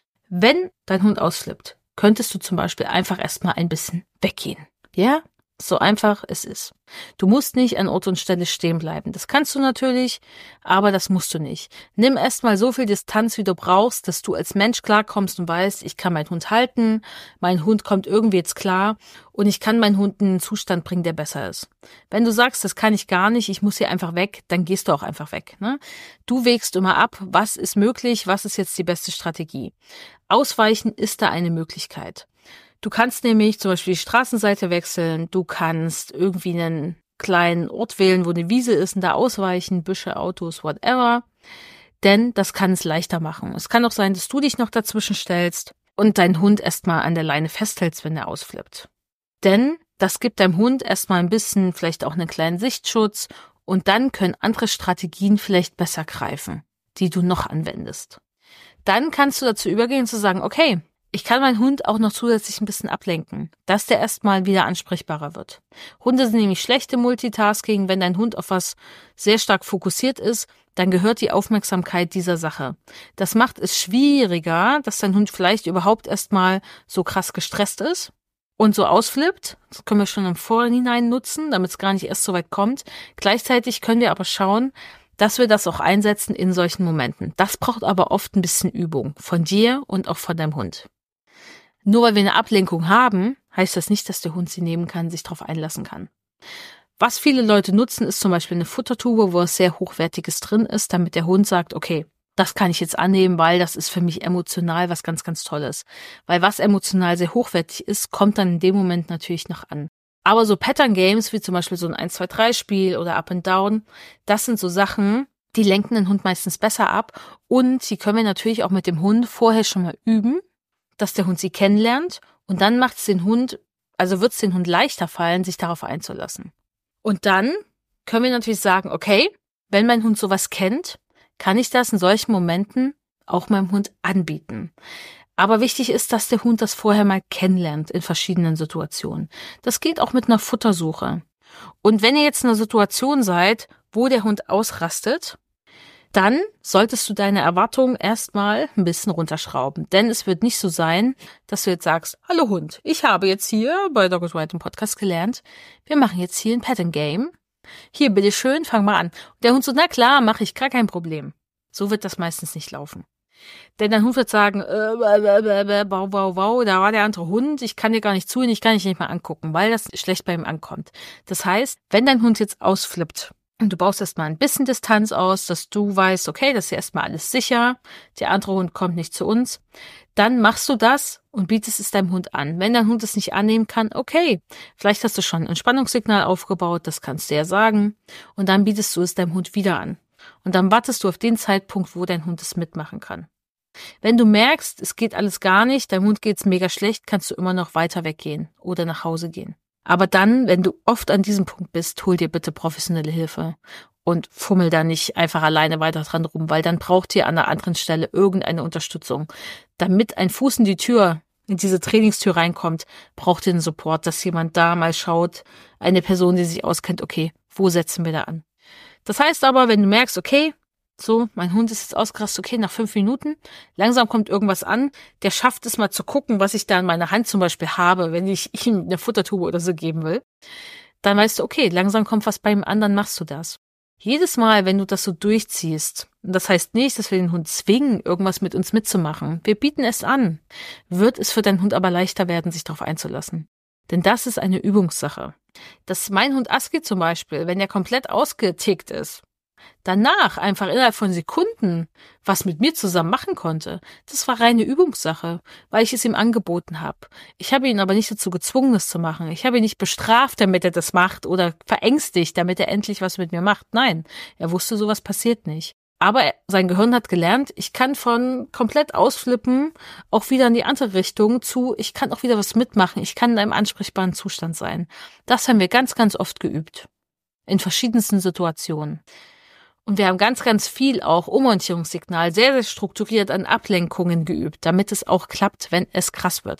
Wenn dein Hund ausflippt, könntest du zum Beispiel einfach erstmal ein bisschen weggehen. Ja? So einfach es ist. Du musst nicht an Ort und Stelle stehen bleiben. Das kannst du natürlich, aber das musst du nicht. Nimm erstmal so viel Distanz, wie du brauchst, dass du als Mensch klarkommst und weißt, ich kann meinen Hund halten, mein Hund kommt irgendwie jetzt klar und ich kann meinen Hund in einen Zustand bringen, der besser ist. Wenn du sagst, das kann ich gar nicht, ich muss hier einfach weg, dann gehst du auch einfach weg. Ne? Du wägst immer ab, was ist möglich, was ist jetzt die beste Strategie. Ausweichen ist da eine Möglichkeit. Du kannst nämlich zum Beispiel die Straßenseite wechseln, du kannst irgendwie einen kleinen Ort wählen, wo eine Wiese ist und da ausweichen, Büsche, Autos, whatever. Denn das kann es leichter machen. Es kann auch sein, dass du dich noch dazwischen stellst und deinen Hund erstmal an der Leine festhältst, wenn er ausflippt. Denn das gibt deinem Hund erstmal ein bisschen, vielleicht auch einen kleinen Sichtschutz und dann können andere Strategien vielleicht besser greifen, die du noch anwendest. Dann kannst du dazu übergehen zu sagen, okay, ich kann meinen Hund auch noch zusätzlich ein bisschen ablenken, dass der erstmal wieder ansprechbarer wird. Hunde sind nämlich schlecht im Multitasking. Wenn dein Hund auf was sehr stark fokussiert ist, dann gehört die Aufmerksamkeit dieser Sache. Das macht es schwieriger, dass dein Hund vielleicht überhaupt erstmal so krass gestresst ist und so ausflippt. Das können wir schon im Vorhinein nutzen, damit es gar nicht erst so weit kommt. Gleichzeitig können wir aber schauen, dass wir das auch einsetzen in solchen Momenten. Das braucht aber oft ein bisschen Übung von dir und auch von deinem Hund. Nur weil wir eine Ablenkung haben, heißt das nicht, dass der Hund sie nehmen kann, sich darauf einlassen kann. Was viele Leute nutzen, ist zum Beispiel eine Futtertube, wo was sehr Hochwertiges drin ist, damit der Hund sagt, okay, das kann ich jetzt annehmen, weil das ist für mich emotional was ganz, ganz Tolles. Weil was emotional sehr hochwertig ist, kommt dann in dem Moment natürlich noch an. Aber so Pattern-Games, wie zum Beispiel so ein eins zwei drei Spiel oder Up and Down, das sind so Sachen, die lenken den Hund meistens besser ab und die können wir natürlich auch mit dem Hund vorher schon mal üben, dass der Hund sie kennenlernt und dann macht es den Hund, also wird es den Hund leichter fallen, sich darauf einzulassen. Und dann können wir natürlich sagen, okay, wenn mein Hund sowas kennt, kann ich das in solchen Momenten auch meinem Hund anbieten. Aber wichtig ist, dass der Hund das vorher mal kennenlernt in verschiedenen Situationen. Das geht auch mit einer Futtersuche. Und wenn ihr jetzt in einer Situation seid, wo der Hund ausrastet, dann solltest du deine Erwartungen erstmal ein bisschen runterschrauben. Denn es wird nicht so sein, dass du jetzt sagst, hallo Hund, ich habe jetzt hier bei Dog is Right im Podcast gelernt, wir machen jetzt hier ein Pattern Game. Hier, bitteschön, fang mal an. Und der Hund so, na klar, mache ich, gar kein Problem. So wird das meistens nicht laufen. Denn dein Hund wird sagen, äh, äh, äh, äh, wow, wow, wow, da war der andere Hund, ich kann dir gar nicht zuhören, ich kann dich nicht mal angucken, weil das schlecht bei ihm ankommt. Das heißt, wenn dein Hund jetzt ausflippt, und du baust erstmal ein bisschen Distanz aus, dass du weißt, okay, das ist erstmal alles sicher, der andere Hund kommt nicht zu uns. Dann machst du das und bietest es deinem Hund an. Wenn dein Hund es nicht annehmen kann, okay, vielleicht hast du schon ein Entspannungssignal aufgebaut, das kannst du ja sagen. Und dann bietest du es deinem Hund wieder an. Und dann wartest du auf den Zeitpunkt, wo dein Hund es mitmachen kann. Wenn du merkst, es geht alles gar nicht, deinem Hund geht's mega schlecht, kannst du immer noch weiter weggehen oder nach Hause gehen. Aber dann, wenn du oft an diesem Punkt bist, hol dir bitte professionelle Hilfe und fummel da nicht einfach alleine weiter dran rum, weil dann braucht ihr an einer anderen Stelle irgendeine Unterstützung. Damit ein Fuß in die Tür, in diese Trainingstür reinkommt, braucht ihr einen Support, dass jemand da mal schaut, eine Person, die sich auskennt, okay, wo setzen wir da an? Das heißt aber, wenn du merkst, okay, so, mein Hund ist jetzt ausgerastet, okay, nach fünf Minuten, langsam kommt irgendwas an, der schafft es mal zu gucken, was ich da in meiner Hand zum Beispiel habe, wenn ich ihm eine Futtertube oder so geben will, dann weißt du, okay, langsam kommt was bei ihm an, dann machst du das. Jedes Mal, wenn du das so durchziehst, und das heißt nicht, dass wir den Hund zwingen, irgendwas mit uns mitzumachen, wir bieten es an, wird es für deinen Hund aber leichter werden, sich darauf einzulassen. Denn das ist eine Übungssache. Dass mein Hund Aski zum Beispiel, wenn er komplett ausgetickt ist, danach einfach innerhalb von Sekunden was mit mir zusammen machen konnte, das war reine Übungssache, weil ich es ihm angeboten habe. Ich habe ihn aber nicht dazu gezwungen, das zu machen. Ich habe ihn nicht bestraft, damit er das macht oder verängstigt, damit er endlich was mit mir macht. Nein, er wusste, sowas passiert nicht. Aber er, sein Gehirn hat gelernt, ich kann von komplett ausflippen auch wieder in die andere Richtung zu, ich kann auch wieder was mitmachen, ich kann in einem ansprechbaren Zustand sein. Das haben wir ganz, ganz oft geübt. In verschiedensten Situationen. Und wir haben ganz, ganz viel auch Umorientierungssignal sehr, sehr strukturiert an Ablenkungen geübt, damit es auch klappt, wenn es krass wird.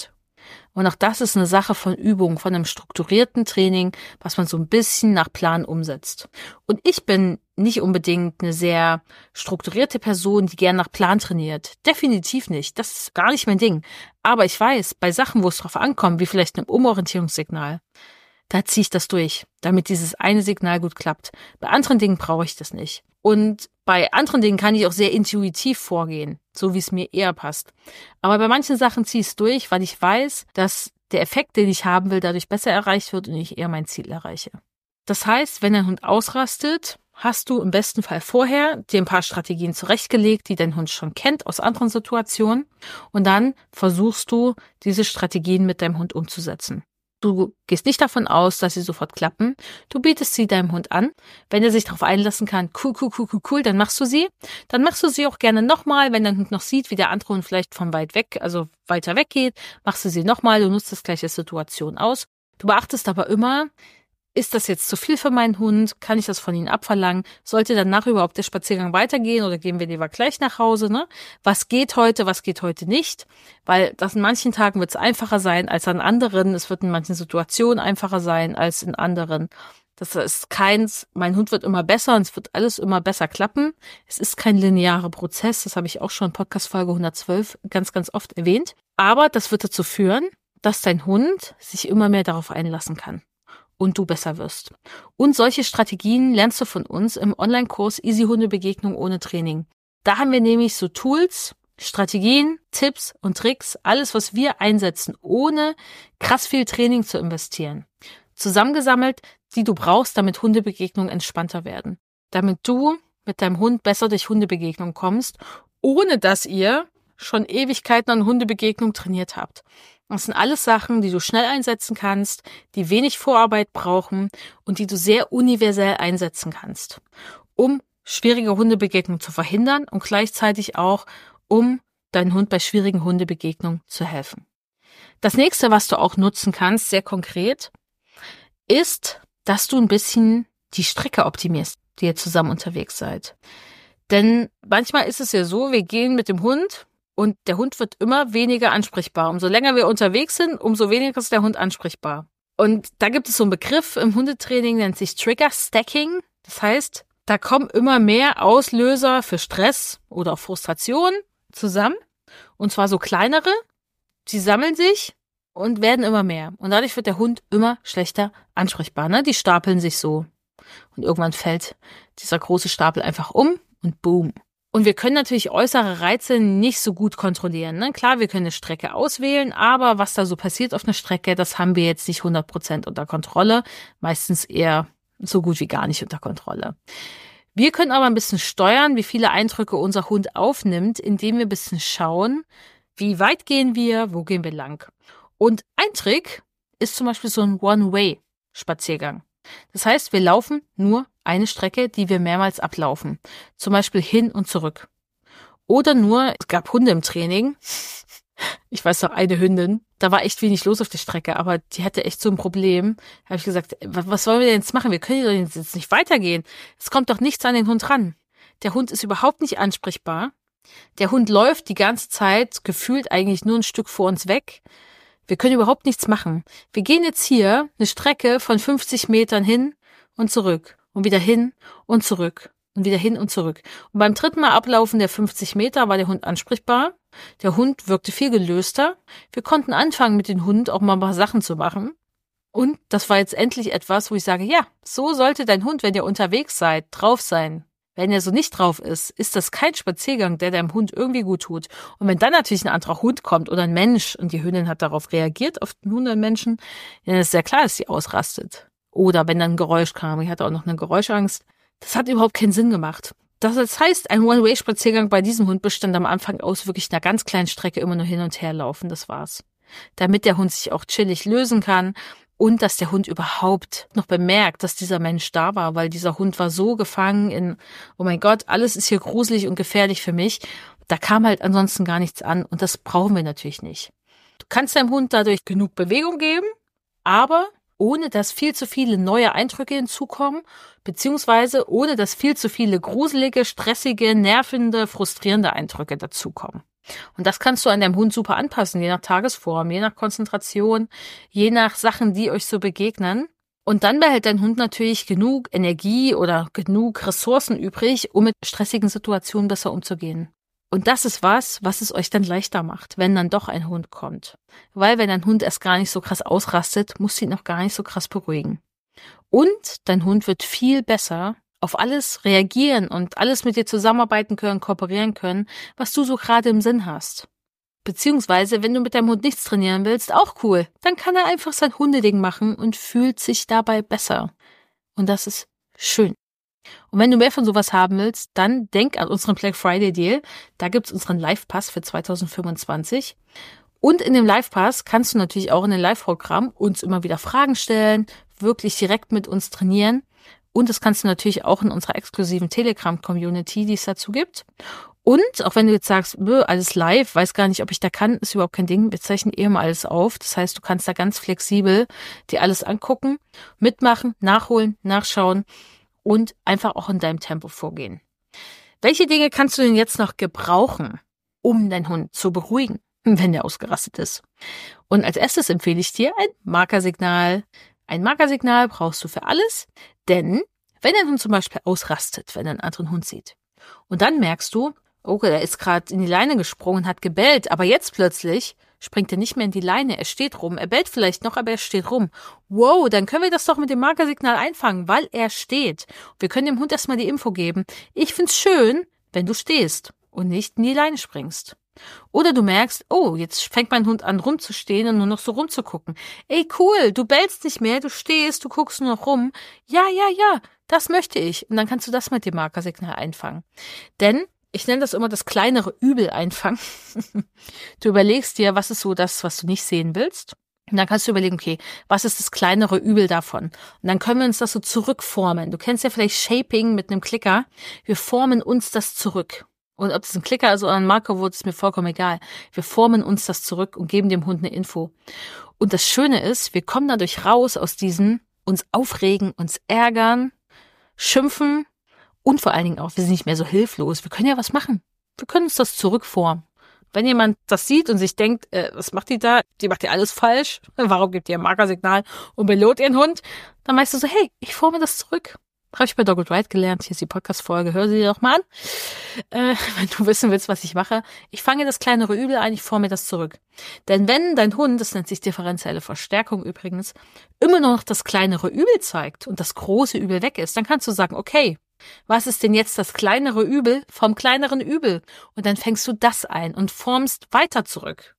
Und auch das ist eine Sache von Übung, von einem strukturierten Training, was man so ein bisschen nach Plan umsetzt. Und ich bin nicht unbedingt eine sehr strukturierte Person, die gern nach Plan trainiert. Definitiv nicht. Das ist gar nicht mein Ding. Aber ich weiß, bei Sachen, wo es drauf ankommt, wie vielleicht einem Umorientierungssignal, da ziehe ich das durch, damit dieses eine Signal gut klappt. Bei anderen Dingen brauche ich das nicht. Und bei anderen Dingen kann ich auch sehr intuitiv vorgehen, so wie es mir eher passt. Aber bei manchen Sachen ziehe ich es durch, weil ich weiß, dass der Effekt, den ich haben will, dadurch besser erreicht wird und ich eher mein Ziel erreiche. Das heißt, wenn dein Hund ausrastet, hast du im besten Fall vorher dir ein paar Strategien zurechtgelegt, die dein Hund schon kennt aus anderen Situationen. Und dann versuchst du, diese Strategien mit deinem Hund umzusetzen. Du gehst nicht davon aus, dass sie sofort klappen. Du bietest sie deinem Hund an. Wenn er sich darauf einlassen kann, cool, cool, cool, cool, cool, dann machst du sie. Dann machst du sie auch gerne nochmal, wenn dein Hund noch sieht, wie der andere Hund vielleicht von weit weg, also weiter weg geht, machst du sie nochmal, du nutzt das gleiche Situation aus. Du beachtest aber immer, ist das jetzt zu viel für meinen Hund? Kann ich das von ihm abverlangen? Sollte danach überhaupt der Spaziergang weitergehen oder gehen wir lieber gleich nach Hause? Ne? Was geht heute, was geht heute nicht? Weil das in manchen Tagen wird es einfacher sein als an anderen. Es wird in manchen Situationen einfacher sein als in anderen. Das ist keins, mein Hund wird immer besser und es wird alles immer besser klappen. Es ist kein linearer Prozess. Das habe ich auch schon in Podcast-Folge hundertzwölf ganz, ganz oft erwähnt. Aber das wird dazu führen, dass dein Hund sich immer mehr darauf einlassen kann. Und du besser wirst. Und solche Strategien lernst du von uns im Online-Kurs Easy Hundebegegnung ohne Training. Da haben wir nämlich so Tools, Strategien, Tipps und Tricks, alles, was wir einsetzen, ohne krass viel Training zu investieren. Zusammengesammelt, die du brauchst, damit Hundebegegnungen entspannter werden. Damit du mit deinem Hund besser durch Hundebegegnungen kommst, ohne dass ihr schon Ewigkeiten an Hundebegegnungen trainiert habt. Das sind alles Sachen, die du schnell einsetzen kannst, die wenig Vorarbeit brauchen und die du sehr universell einsetzen kannst, um schwierige Hundebegegnungen zu verhindern und gleichzeitig auch, um deinen Hund bei schwierigen Hundebegegnungen zu helfen. Das nächste, was du auch nutzen kannst, sehr konkret, ist, dass du ein bisschen die Strecke optimierst, die ihr zusammen unterwegs seid. Denn manchmal ist es ja so, wir gehen mit dem Hund und der Hund wird immer weniger ansprechbar. Umso länger wir unterwegs sind, umso weniger ist der Hund ansprechbar. Und da gibt es so einen Begriff im Hundetraining, nennt sich Trigger Stacking. Das heißt, da kommen immer mehr Auslöser für Stress oder auch Frustration zusammen. Und zwar so kleinere, die sammeln sich und werden immer mehr. Und dadurch wird der Hund immer schlechter ansprechbar. Ne? Die stapeln sich so. Und irgendwann fällt dieser große Stapel einfach um und boom. Und wir können natürlich äußere Reize nicht so gut kontrollieren. Ne? Klar, wir können eine Strecke auswählen, aber was da so passiert auf einer Strecke, das haben wir jetzt nicht hundert Prozent unter Kontrolle. Meistens eher so gut wie gar nicht unter Kontrolle. Wir können aber ein bisschen steuern, wie viele Eindrücke unser Hund aufnimmt, indem wir ein bisschen schauen, wie weit gehen wir, wo gehen wir lang. Und ein Trick ist zum Beispiel so ein One-Way-Spaziergang. Das heißt, wir laufen nur eine Strecke, die wir mehrmals ablaufen. Zum Beispiel hin und zurück. Oder nur, es gab Hunde im Training. Ich weiß noch, eine Hündin. Da war echt wenig los auf der Strecke, aber die hatte echt so ein Problem. Da habe ich gesagt, was sollen wir denn jetzt machen? Wir können jetzt nicht weitergehen. Es kommt doch nichts an den Hund ran. Der Hund ist überhaupt nicht ansprechbar. Der Hund läuft die ganze Zeit, gefühlt eigentlich nur ein Stück vor uns weg. Wir können überhaupt nichts machen. Wir gehen jetzt hier eine Strecke von fünfzig Metern hin und zurück und wieder hin und zurück und wieder hin und zurück. Und beim dritten Mal ablaufen der fünfzig Meter war der Hund ansprechbar. Der Hund wirkte viel gelöster. Wir konnten anfangen, mit dem Hund auch mal ein paar Sachen zu machen. Und das war jetzt endlich etwas, wo ich sage, ja, so sollte dein Hund, wenn ihr unterwegs seid, drauf sein. Wenn er so nicht drauf ist, ist das kein Spaziergang, der deinem Hund irgendwie gut tut. Und wenn dann natürlich ein anderer Hund kommt oder ein Mensch und die Hündin hat darauf reagiert, auf den Hund und Menschen, dann ist sehr klar, dass sie ausrastet. Oder wenn dann ein Geräusch kam, ich hatte auch noch eine Geräuschangst, das hat überhaupt keinen Sinn gemacht. Das heißt, ein One-Way-Spaziergang bei diesem Hund bestand am Anfang aus wirklich einer ganz kleinen Strecke immer nur hin und her laufen, das war's. Damit der Hund sich auch chillig lösen kann. Und dass der Hund überhaupt noch bemerkt, dass dieser Mensch da war, weil dieser Hund war so gefangen in, oh mein Gott, alles ist hier gruselig und gefährlich für mich. Da kam halt ansonsten gar nichts an und das brauchen wir natürlich nicht. Du kannst deinem Hund dadurch genug Bewegung geben, aber ohne dass viel zu viele neue Eindrücke hinzukommen, beziehungsweise ohne dass viel zu viele gruselige, stressige, nervende, frustrierende Eindrücke dazukommen. Und das kannst du an deinem Hund super anpassen, je nach Tagesform, je nach Konzentration, je nach Sachen, die euch so begegnen. Und dann behält dein Hund natürlich genug Energie oder genug Ressourcen übrig, um mit stressigen Situationen besser umzugehen. Und das ist was, was es euch dann leichter macht, wenn dann doch ein Hund kommt. Weil wenn dein Hund erst gar nicht so krass ausrastet, musst du ihn noch gar nicht so krass beruhigen. Und dein Hund wird viel besser auf alles reagieren und alles mit dir zusammenarbeiten können, kooperieren können, was du so gerade im Sinn hast. Beziehungsweise, wenn du mit deinem Hund nichts trainieren willst, auch cool. Dann kann er einfach sein Hundeding machen und fühlt sich dabei besser. Und das ist schön. Und wenn du mehr von sowas haben willst, dann denk an unseren Black Friday Deal. Da gibt's unseren Live-Pass für zwanzig fünfundzwanzig. Und in dem Live-Pass kannst du natürlich auch in den Live-Programm uns immer wieder Fragen stellen, wirklich direkt mit uns trainieren. Und das kannst du natürlich auch in unserer exklusiven Telegram-Community, die es dazu gibt. Und auch wenn du jetzt sagst, alles live, weiß gar nicht, ob ich da kann, ist überhaupt kein Ding. Wir zeichnen eh immer alles auf. Das heißt, du kannst da ganz flexibel dir alles angucken, mitmachen, nachholen, nachschauen und einfach auch in deinem Tempo vorgehen. Welche Dinge kannst du denn jetzt noch gebrauchen, um deinen Hund zu beruhigen, wenn der ausgerastet ist? Und als erstes empfehle ich dir ein Markersignal. Ein Markersignal brauchst du für alles, denn wenn dein Hund zum Beispiel ausrastet, wenn er einen anderen Hund sieht, und dann merkst du, okay, er ist gerade in die Leine gesprungen, hat gebellt, aber jetzt plötzlich springt er nicht mehr in die Leine, er steht rum, er bellt vielleicht noch, aber er steht rum. Wow, dann können wir das doch mit dem Markersignal einfangen, weil er steht. Wir können dem Hund erstmal die Info geben, ich find's schön, wenn du stehst und nicht in die Leine springst. Oder du merkst, oh, jetzt fängt mein Hund an rumzustehen und nur noch so rumzugucken. Ey, cool, du bellst nicht mehr, du stehst, du guckst nur noch rum. Ja, ja, ja, das möchte ich. Und dann kannst du das mit dem Markersignal einfangen. Denn ich nenne das immer das kleinere Übel einfangen. Du überlegst dir, was ist so das, was du nicht sehen willst. Und dann kannst du überlegen, okay, was ist das kleinere Übel davon? Und dann können wir uns das so zurückformen. Du kennst ja vielleicht Shaping mit einem Klicker. Wir formen uns das zurück. Und ob das ein Klicker ist oder ein Marker wird, ist mir vollkommen egal. Wir formen uns das zurück und geben dem Hund eine Info. Und das Schöne ist, wir kommen dadurch raus aus diesem uns aufregen, uns ärgern, schimpfen und vor allen Dingen auch, wir sind nicht mehr so hilflos. Wir können ja was machen. Wir können uns das zurückformen. Wenn jemand das sieht und sich denkt, äh, was macht die da? Die macht ja alles falsch. Warum gibt ihr ein Markersignal und belohnt ihren Hund? Dann meinst du so, hey, ich forme das zurück. Habe ich bei Dogged Ride gelernt. Hier ist die Podcast-Folge. Hör sie dir doch mal an. Äh, wenn du wissen willst, was ich mache. Ich fange das kleinere Übel ein, ich forme das zurück. Denn wenn dein Hund, das nennt sich differenzielle Verstärkung übrigens, immer noch das kleinere Übel zeigt und das große Übel weg ist, dann kannst du sagen, okay, was ist denn jetzt das kleinere Übel vom kleineren Übel? Und dann fängst du das ein und formst weiter zurück.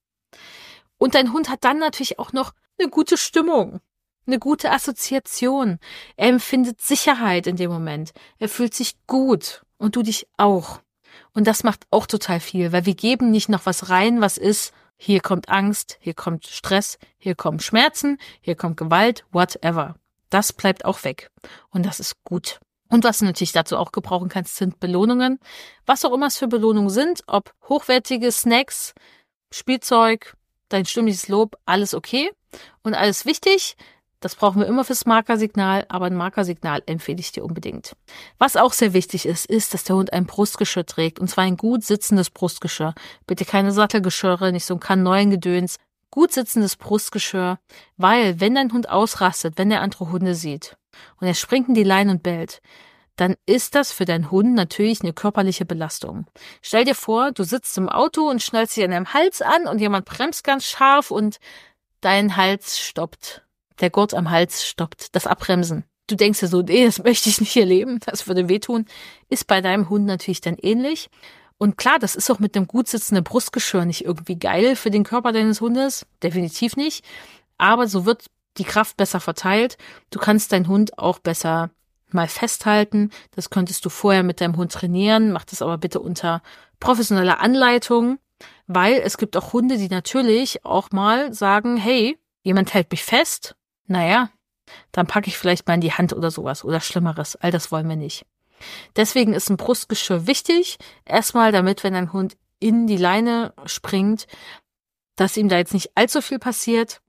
Und dein Hund hat dann natürlich auch noch eine gute Stimmung. Eine gute Assoziation. Er empfindet Sicherheit in dem Moment. Er fühlt sich gut. Und du dich auch. Und das macht auch total viel, weil wir geben nicht noch was rein, was ist, hier kommt Angst, hier kommt Stress, hier kommen Schmerzen, hier kommt Gewalt, whatever. Das bleibt auch weg. Und das ist gut. Und was du natürlich dazu auch gebrauchen kannst, sind Belohnungen. Was auch immer es für Belohnungen sind, ob hochwertige Snacks, Spielzeug, dein stimmliches Lob, alles okay und alles wichtig. Das brauchen wir immer fürs Markersignal, aber ein Markersignal empfehle ich dir unbedingt. Was auch sehr wichtig ist, ist, dass der Hund ein Brustgeschirr trägt, und zwar ein gut sitzendes Brustgeschirr. Bitte keine Sattelgeschirre, nicht so ein Kanneulengedöns. Gut sitzendes Brustgeschirr, weil wenn dein Hund ausrastet, wenn er andere Hunde sieht und er springt in die Leine und bellt, dann ist das für deinen Hund natürlich eine körperliche Belastung. Stell dir vor, du sitzt im Auto und schnallst dich an deinem Hals an und jemand bremst ganz scharf und dein Hals stoppt. Der Gurt am Hals stoppt, das Abbremsen. Du denkst dir so, nee, das möchte ich nicht erleben, das würde wehtun. Ist bei deinem Hund natürlich dann ähnlich. Und klar, das ist auch mit einem gut sitzenden Brustgeschirr nicht irgendwie geil für den Körper deines Hundes. Definitiv nicht. Aber so wird die Kraft besser verteilt. Du kannst deinen Hund auch besser mal festhalten. Das könntest du vorher mit deinem Hund trainieren. Mach das aber bitte unter professioneller Anleitung. Weil es gibt auch Hunde, die natürlich auch mal sagen, hey, jemand hält mich fest. Naja, dann packe ich vielleicht mal in die Hand oder sowas oder Schlimmeres. All das wollen wir nicht. Deswegen ist ein Brustgeschirr wichtig. Erstmal, damit, wenn ein Hund in die Leine springt, dass ihm da jetzt nicht allzu viel passiert.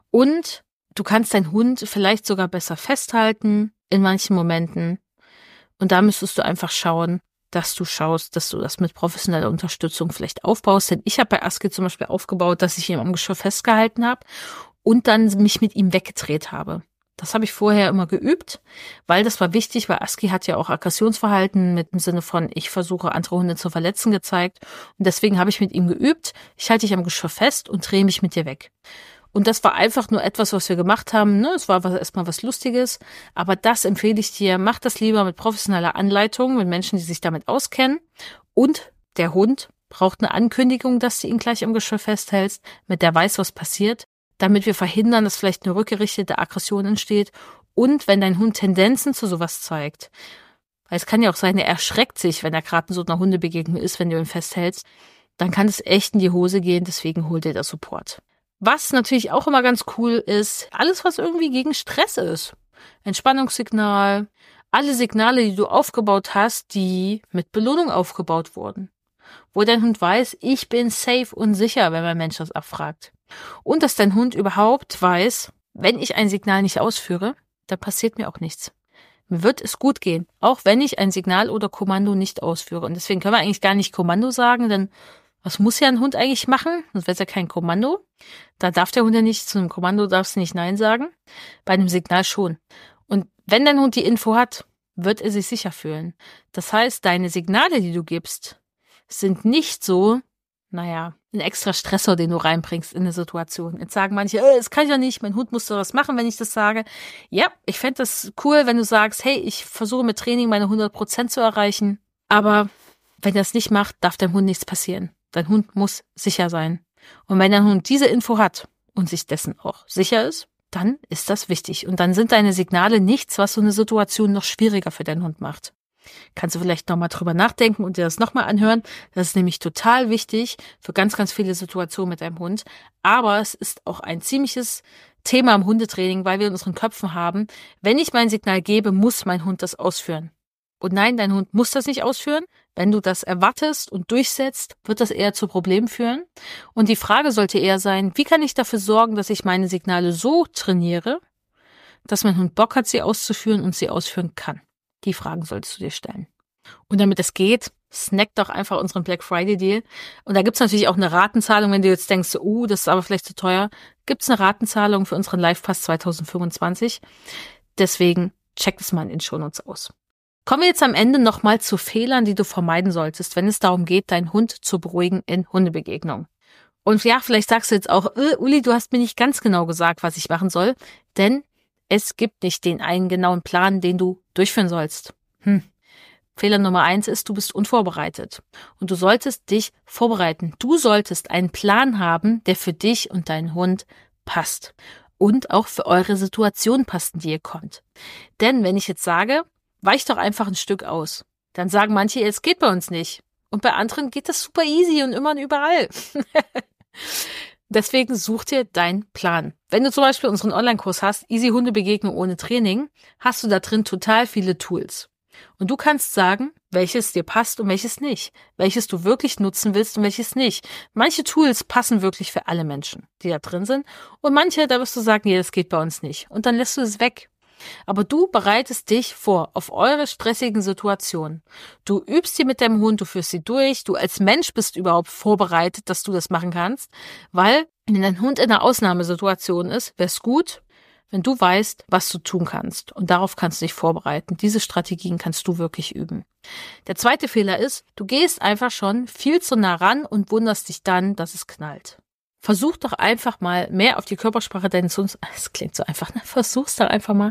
Und du kannst deinen Hund vielleicht sogar besser festhalten in manchen Momenten. Und da müsstest du einfach schauen, dass du schaust, dass du das mit professioneller Unterstützung vielleicht aufbaust. Denn ich habe bei Aski zum Beispiel aufgebaut, dass ich ihn am Geschirr festgehalten habe und dann mich mit ihm weggedreht habe. Das habe ich vorher immer geübt, weil das war wichtig, weil Aski hat ja auch Aggressionsverhalten mit dem Sinne von, ich versuche andere Hunde zu verletzen gezeigt. Und deswegen habe ich mit ihm geübt, ich halte dich am Geschirr fest und drehe mich mit dir weg. Und das war einfach nur etwas, was wir gemacht haben. Ne? Es war erstmal was Lustiges, aber das empfehle ich dir. Mach das lieber mit professioneller Anleitung, mit Menschen, die sich damit auskennen. Und der Hund braucht eine Ankündigung, dass du ihn gleich am Geschirr festhältst, mit der weiß, was passiert, damit wir verhindern, dass vielleicht eine rückgerichtete Aggression entsteht. Und wenn dein Hund Tendenzen zu sowas zeigt, weil es kann ja auch sein, er erschreckt sich, wenn er gerade in so einer Hundebegegnung ist, wenn du ihn festhältst, dann kann es echt in die Hose gehen, deswegen hol dir da Support. Was natürlich auch immer ganz cool ist, alles, was irgendwie gegen Stress ist. Entspannungssignal, alle Signale, die du aufgebaut hast, die mit Belohnung aufgebaut wurden. Wo dein Hund weiß, ich bin safe und sicher, wenn mein Mensch das abfragt. Und dass dein Hund überhaupt weiß, wenn ich ein Signal nicht ausführe, dann passiert mir auch nichts. Mir wird es gut gehen, auch wenn ich ein Signal oder Kommando nicht ausführe. Und deswegen können wir eigentlich gar nicht Kommando sagen, denn was muss ja ein Hund eigentlich machen? Sonst wäre es ja kein Kommando. Da darf der Hund ja nicht, zu einem Kommando darfst du nicht Nein sagen. Bei einem Signal schon. Und wenn dein Hund die Info hat, wird er sich sicher fühlen. Das heißt, deine Signale, die du gibst, sind nicht so, naja, ein extra Stressor, den du reinbringst in eine Situation. Jetzt sagen manche, äh, das kann ich ja nicht, mein Hund muss doch was machen, wenn ich das sage. Ja, ich fände das cool, wenn du sagst, hey, ich versuche mit Training meine hundert Prozent zu erreichen. Aber wenn er das nicht macht, darf deinem Hund nichts passieren. Dein Hund muss sicher sein. Und wenn dein Hund diese Info hat und sich dessen auch sicher ist, dann ist das wichtig. Und dann sind deine Signale nichts, was so eine Situation noch schwieriger für deinen Hund macht. Kannst du vielleicht nochmal drüber nachdenken und dir das nochmal anhören. Das ist nämlich total wichtig für ganz, ganz viele Situationen mit deinem Hund. Aber es ist auch ein ziemliches Thema im Hundetraining, weil wir in unseren Köpfen haben, wenn ich mein Signal gebe, muss mein Hund das ausführen. Und nein, dein Hund muss das nicht ausführen. Wenn du das erwartest und durchsetzt, wird das eher zu Problemen führen. Und die Frage sollte eher sein, wie kann ich dafür sorgen, dass ich meine Signale so trainiere, dass mein Hund Bock hat, sie auszuführen und sie ausführen kann. Die Fragen solltest du dir stellen. Und damit es geht, snack doch einfach unseren Black Friday Deal. Und da gibt's natürlich auch eine Ratenzahlung, wenn du jetzt denkst, uh, das ist aber vielleicht zu teuer. Gibt's eine Ratenzahlung für unseren Live-Pass zwanzig fünfundzwanzig. Deswegen check das mal in den Shownotes aus. Kommen wir jetzt am Ende nochmal zu Fehlern, die du vermeiden solltest, wenn es darum geht, deinen Hund zu beruhigen in Hundebegegnungen. Und ja, vielleicht sagst du jetzt auch, äh, Uli, du hast mir nicht ganz genau gesagt, was ich machen soll, denn es gibt nicht den einen genauen Plan, den du durchführen sollst. Hm. Fehler Nummer eins ist, du bist unvorbereitet. Und du solltest dich vorbereiten. Du solltest einen Plan haben, der für dich und deinen Hund passt. Und auch für eure Situation passt, in die ihr kommt. Denn wenn ich jetzt sage, weich doch einfach ein Stück aus, dann sagen manche, es geht bei uns nicht. Und bei anderen geht das super easy und immer und überall. Deswegen such dir deinen Plan. Wenn du zum Beispiel unseren Online-Kurs hast, Easy Hundebegegnung ohne Training, hast du da drin total viele Tools. Und du kannst sagen, welches dir passt und welches nicht. Welches du wirklich nutzen willst und welches nicht. Manche Tools passen wirklich für alle Menschen, die da drin sind. Und manche, da wirst du sagen, nee, das geht bei uns nicht. Und dann lässt du es weg. Aber du bereitest dich vor auf eure stressigen Situationen. Du übst sie mit deinem Hund, du führst sie durch. Du als Mensch bist überhaupt vorbereitet, dass du das machen kannst. Weil, wenn dein Hund in einer Ausnahmesituation ist, wäre es gut, wenn du weißt, was du tun kannst. Und darauf kannst du dich vorbereiten. Diese Strategien kannst du wirklich üben. Der zweite Fehler ist, du gehst einfach schon viel zu nah ran und wunderst dich dann, dass es knallt. Versuch doch einfach mal mehr auf die Körpersprache deines Hundes. Das klingt so einfach, ne? Versuch's doch einfach mal.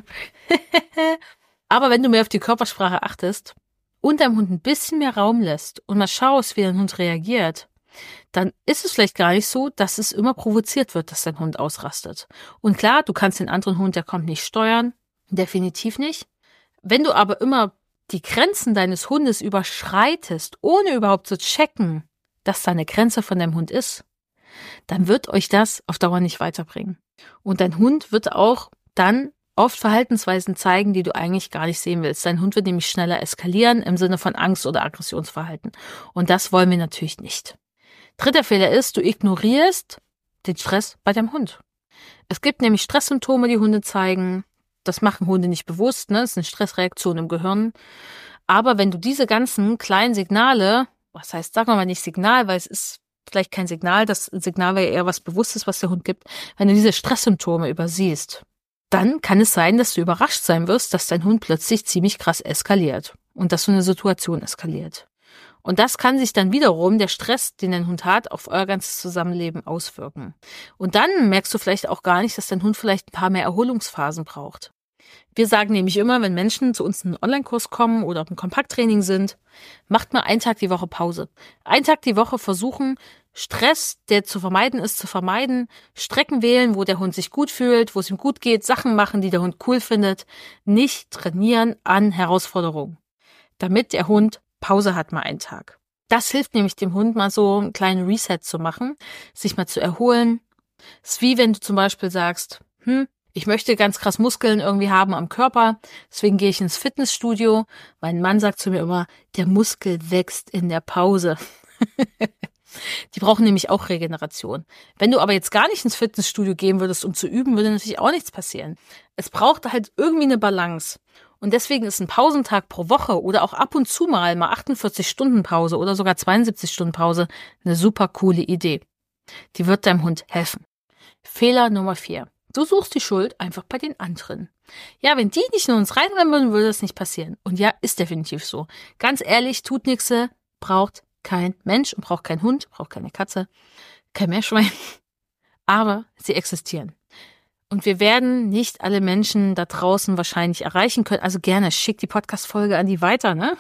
Aber wenn du mehr auf die Körpersprache achtest und deinem Hund ein bisschen mehr Raum lässt und mal schaust, wie dein Hund reagiert, dann ist es vielleicht gar nicht so, dass es immer provoziert wird, dass dein Hund ausrastet. Und klar, du kannst den anderen Hund, der kommt, nicht steuern. Definitiv nicht. Wenn du aber immer die Grenzen deines Hundes überschreitest, ohne überhaupt zu checken, dass da eine Grenze von deinem Hund ist, dann wird euch das auf Dauer nicht weiterbringen. Und dein Hund wird auch dann oft Verhaltensweisen zeigen, die du eigentlich gar nicht sehen willst. Dein Hund wird nämlich schneller eskalieren im Sinne von Angst- oder Aggressionsverhalten. Und das wollen wir natürlich nicht. Dritter Fehler ist, du ignorierst den Stress bei deinem Hund. Es gibt nämlich Stresssymptome, die Hunde zeigen. Das machen Hunde nicht bewusst, ne? Das ist eine Stressreaktion im Gehirn. Aber wenn du diese ganzen kleinen Signale, was heißt, sagen wir mal nicht Signal, weil es ist vielleicht kein Signal, das Signal wäre eher was Bewusstes, was der Hund gibt, wenn du diese Stresssymptome übersiehst, dann kann es sein, dass du überrascht sein wirst, dass dein Hund plötzlich ziemlich krass eskaliert und dass so eine Situation eskaliert. Und das kann sich dann wiederum, der Stress, den dein Hund hat, auf euer ganzes Zusammenleben auswirken. Und dann merkst du vielleicht auch gar nicht, dass dein Hund vielleicht ein paar mehr Erholungsphasen braucht. Wir sagen nämlich immer, wenn Menschen zu uns in einen Online-Kurs kommen oder auf ein Kompakttraining sind, macht mal einen Tag die Woche Pause. Einen Tag die Woche versuchen, Stress, der zu vermeiden ist, zu vermeiden, Strecken wählen, wo der Hund sich gut fühlt, wo es ihm gut geht, Sachen machen, die der Hund cool findet, nicht trainieren an Herausforderungen, damit der Hund Pause hat mal einen Tag. Das hilft nämlich dem Hund mal so einen kleinen Reset zu machen, sich mal zu erholen. Es ist wie wenn du zum Beispiel sagst, hm, ich möchte ganz krass Muskeln irgendwie haben am Körper, deswegen gehe ich ins Fitnessstudio. Mein Mann sagt zu mir immer, der Muskel wächst in der Pause. Die brauchen nämlich auch Regeneration. Wenn du aber jetzt gar nicht ins Fitnessstudio gehen würdest, um zu üben, würde natürlich auch nichts passieren. Es braucht halt irgendwie eine Balance. Und deswegen ist ein Pausentag pro Woche oder auch ab und zu mal mal achtundvierzig Stunden Pause oder sogar zweiundsiebzig Stunden Pause eine super coole Idee. Die wird deinem Hund helfen. Fehler Nummer vier. Du suchst die Schuld einfach bei den anderen. Ja, wenn die nicht in uns reinrennen würden, würde das nicht passieren. Und ja, ist definitiv so. Ganz ehrlich, tut nixe, braucht kein Mensch und braucht kein Hund, braucht keine Katze, kein Meerschwein. Aber sie existieren. Und wir werden nicht alle Menschen da draußen wahrscheinlich erreichen können. Also gerne, schick die Podcast-Folge an die weiter, ne?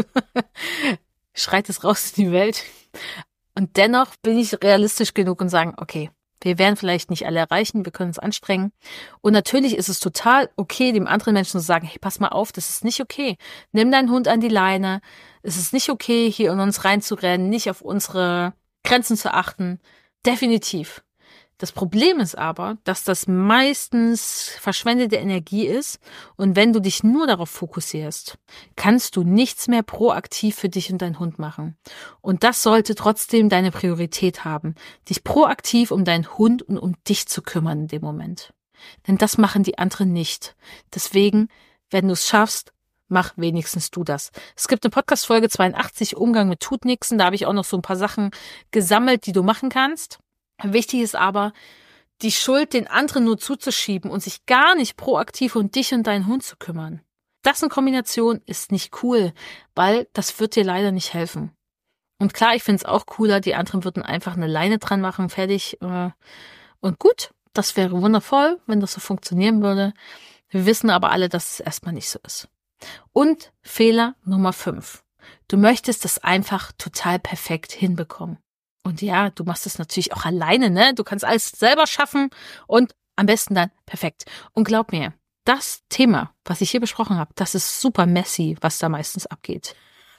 Schreit es raus in die Welt. Und dennoch bin ich realistisch genug und sagen, okay, wir werden vielleicht nicht alle erreichen, wir können uns anstrengen. Und natürlich ist es total okay, dem anderen Menschen zu sagen, hey, pass mal auf, das ist nicht okay. Nimm deinen Hund an die Leine. Es ist nicht okay, hier in uns reinzurennen, nicht auf unsere Grenzen zu achten. Definitiv. Das Problem ist aber, dass das meistens verschwendete Energie ist und wenn du dich nur darauf fokussierst, kannst du nichts mehr proaktiv für dich und deinen Hund machen. Und das sollte trotzdem deine Priorität haben, dich proaktiv um deinen Hund und um dich zu kümmern in dem Moment. Denn das machen die anderen nicht. Deswegen, wenn du es schaffst, mach wenigstens du das. Es gibt eine Podcast-Folge zweiundachtzig, Umgang mit Tutnixen, da habe ich auch noch so ein paar Sachen gesammelt, die du machen kannst. Wichtig ist aber, die Schuld den anderen nur zuzuschieben und sich gar nicht proaktiv um dich und deinen Hund zu kümmern. Das in Kombination ist nicht cool, weil das wird dir leider nicht helfen. Und klar, ich finde es auch cooler, die anderen würden einfach eine Leine dran machen, fertig und gut. Das wäre wundervoll, wenn das so funktionieren würde. Wir wissen aber alle, dass es erstmal nicht so ist. Und Fehler Nummer fünf. Du möchtest das einfach total perfekt hinbekommen. Und ja, du machst es natürlich auch alleine, ne? Du kannst alles selber schaffen und am besten dann perfekt. Und glaub mir, das Thema, was ich hier besprochen habe, das ist super messy, was da meistens abgeht.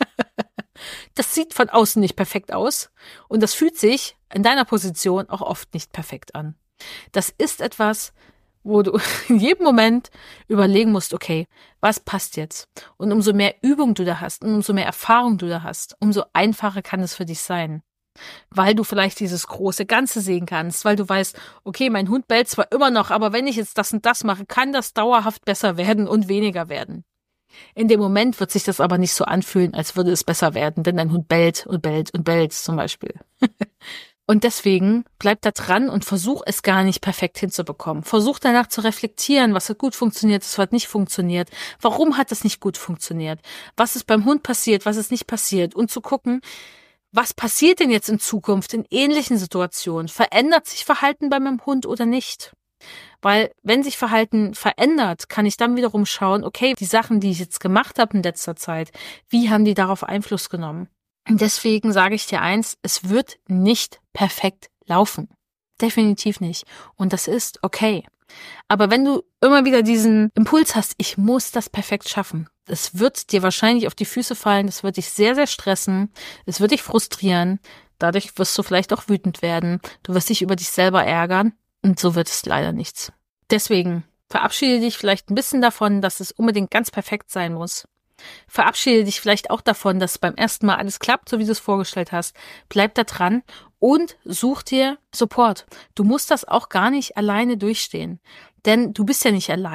Das sieht von außen nicht perfekt aus und das fühlt sich in deiner Position auch oft nicht perfekt an. Das ist etwas, wo du in jedem Moment überlegen musst, okay, was passt jetzt? Und umso mehr Übung du da hast und umso mehr Erfahrung du da hast, umso einfacher kann es für dich sein. Weil du vielleicht dieses große Ganze sehen kannst, weil du weißt, okay, mein Hund bellt zwar immer noch, aber wenn ich jetzt das und das mache, kann das dauerhaft besser werden und weniger werden. In dem Moment wird sich das aber nicht so anfühlen, als würde es besser werden, denn dein Hund bellt und bellt und bellt zum Beispiel. Und deswegen bleib da dran und versuch es gar nicht perfekt hinzubekommen. Versuch danach zu reflektieren, was hat gut funktioniert, was hat nicht funktioniert, warum hat das nicht gut funktioniert, was ist beim Hund passiert, was ist nicht passiert und zu gucken, was passiert denn jetzt in Zukunft in ähnlichen Situationen? Verändert sich Verhalten bei meinem Hund oder nicht? Weil wenn sich Verhalten verändert, kann ich dann wiederum schauen, okay, die Sachen, die ich jetzt gemacht habe in letzter Zeit, wie haben die darauf Einfluss genommen? Und deswegen sage ich dir eins, es wird nicht perfekt laufen. Definitiv nicht. Und das ist okay. Aber wenn du immer wieder diesen Impuls hast, ich muss das perfekt schaffen, es wird dir wahrscheinlich auf die Füße fallen, es wird dich sehr, sehr stressen, es wird dich frustrieren, dadurch wirst du vielleicht auch wütend werden, du wirst dich über dich selber ärgern und so wird es leider nichts. Deswegen verabschiede dich vielleicht ein bisschen davon, dass es unbedingt ganz perfekt sein muss. Verabschiede dich vielleicht auch davon, dass beim ersten Mal alles klappt, so wie du es vorgestellt hast. Bleib da dran und such dir Support. Du musst das auch gar nicht alleine durchstehen, denn du bist ja nicht allein.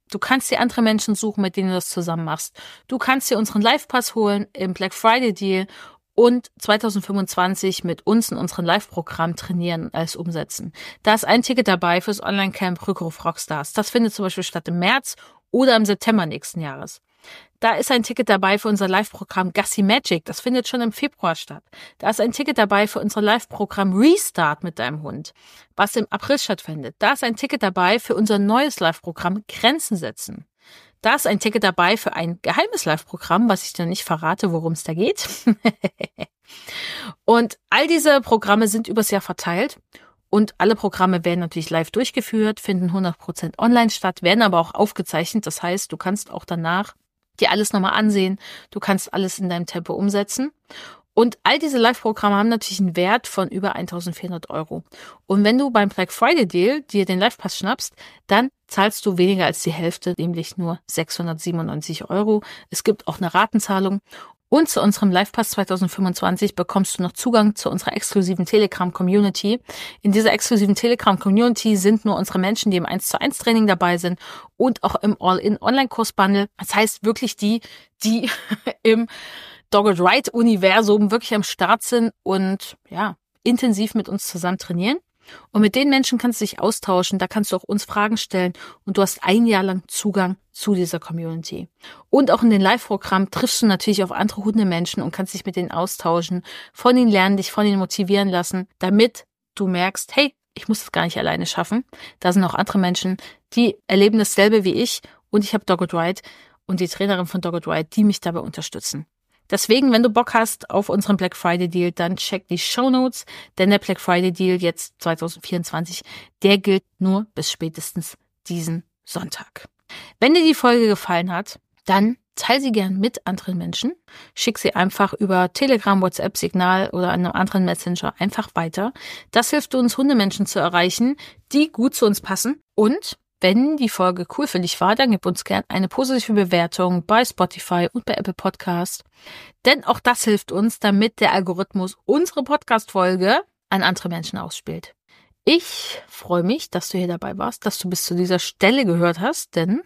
Du kannst dir andere Menschen suchen, mit denen du das zusammen machst. Du kannst dir unseren Live-Pass holen im Black Friday Deal und zwanzig fünfundzwanzig mit uns in unserem Live-Programm trainieren und alles umsetzen. Da ist ein Ticket dabei fürs Online-Camp Rückruf Rockstars. Das findet zum Beispiel statt im März oder im September nächsten Jahres. Da ist ein Ticket dabei für unser Live-Programm Gassi Magic. Das findet schon im Februar statt. Da ist ein Ticket dabei für unser Live-Programm Restart mit deinem Hund, was im April stattfindet. Da ist ein Ticket dabei für unser neues Live-Programm Grenzen setzen. Da ist ein Ticket dabei für ein geheimes Live-Programm, was ich dir nicht verrate, worum es da geht. Und all diese Programme sind übers Jahr verteilt. Und alle Programme werden natürlich live durchgeführt, finden hundert Prozent online statt, werden aber auch aufgezeichnet. Das heißt, du kannst auch danach dir alles nochmal ansehen. Du kannst alles in deinem Tempo umsetzen. Und all diese Live-Programme haben natürlich einen Wert von über eintausendvierhundert Euro. Und wenn du beim Black Friday Deal dir den Live-Pass schnappst, dann zahlst du weniger als die Hälfte, nämlich nur sechshundertsiebenundneunzig Euro. Es gibt auch eine Ratenzahlung. Und zu unserem Live-Pass zwanzig fünfundzwanzig bekommst du noch Zugang zu unserer exklusiven Telegram-Community. In dieser exklusiven Telegram-Community sind nur unsere Menschen, die im eins zu eins Training dabei sind und auch im All-in-Online-Kurs-Bundle. Das heißt wirklich die, die im Dogged Ride-Universum wirklich am Start sind und ja intensiv mit uns zusammen trainieren. Und mit den Menschen kannst du dich austauschen, da kannst du auch uns Fragen stellen und du hast ein Jahr lang Zugang zu dieser Community. Und auch in den Live-Programmen triffst du natürlich auf andere Hundemenschen und kannst dich mit denen austauschen, von ihnen lernen, dich von ihnen motivieren lassen, damit du merkst, hey, ich muss das gar nicht alleine schaffen. Da sind auch andere Menschen, die erleben dasselbe wie ich und ich habe Dogged Ride und die Trainerin von Dogged Ride, die mich dabei unterstützen. Deswegen, wenn du Bock hast auf unseren Black Friday Deal, dann check die Shownotes, denn der Black Friday Deal jetzt zwanzig vierundzwanzig, der gilt nur bis spätestens diesen Sonntag. Wenn dir die Folge gefallen hat, dann teile sie gern mit anderen Menschen, schick sie einfach über Telegram, WhatsApp, Signal oder einem anderen Messenger einfach weiter. Das hilft uns, Hundemenschen zu erreichen, die gut zu uns passen. Und wenn die Folge cool für dich war, dann gib uns gern eine positive Bewertung bei Spotify und bei Apple Podcast. Denn auch das hilft uns, damit der Algorithmus unsere Podcast-Folge an andere Menschen ausspielt. Ich freue mich, dass du hier dabei warst, dass du bis zu dieser Stelle gehört hast, denn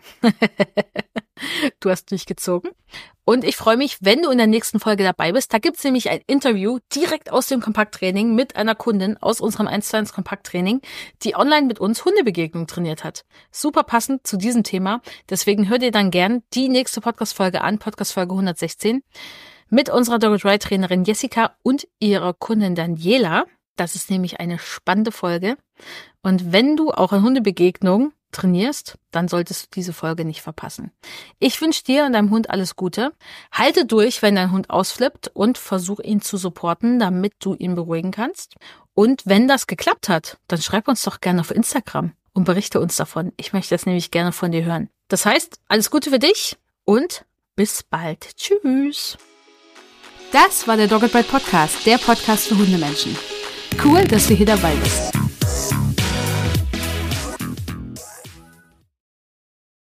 du hast durchgezogen. Und ich freue mich, wenn du in der nächsten Folge dabei bist. Da gibt's nämlich ein Interview direkt aus dem Kompakttraining mit einer Kundin aus unserem eins zu eins Kompakttraining, die online mit uns Hundebegegnung trainiert hat. Super passend zu diesem Thema. Deswegen hör dir dann gern die nächste Podcast-Folge an, Podcast-Folge hundertsechzehn, mit unserer Dogged Ride Trainerin Jessica und ihrer Kundin Daniela. Das ist nämlich eine spannende Folge. Und wenn du auch an Hundebegegnungen trainierst, dann solltest du diese Folge nicht verpassen. Ich wünsche dir und deinem Hund alles Gute. Halte durch, wenn dein Hund ausflippt und versuch ihn zu supporten, damit du ihn beruhigen kannst. Und wenn das geklappt hat, dann schreib uns doch gerne auf Instagram und berichte uns davon. Ich möchte das nämlich gerne von dir hören. Das heißt, alles Gute für dich und bis bald. Tschüss. Das war der Dogged Ride Podcast, der Podcast für Hundemenschen. Cool, dass du hier dabei bist.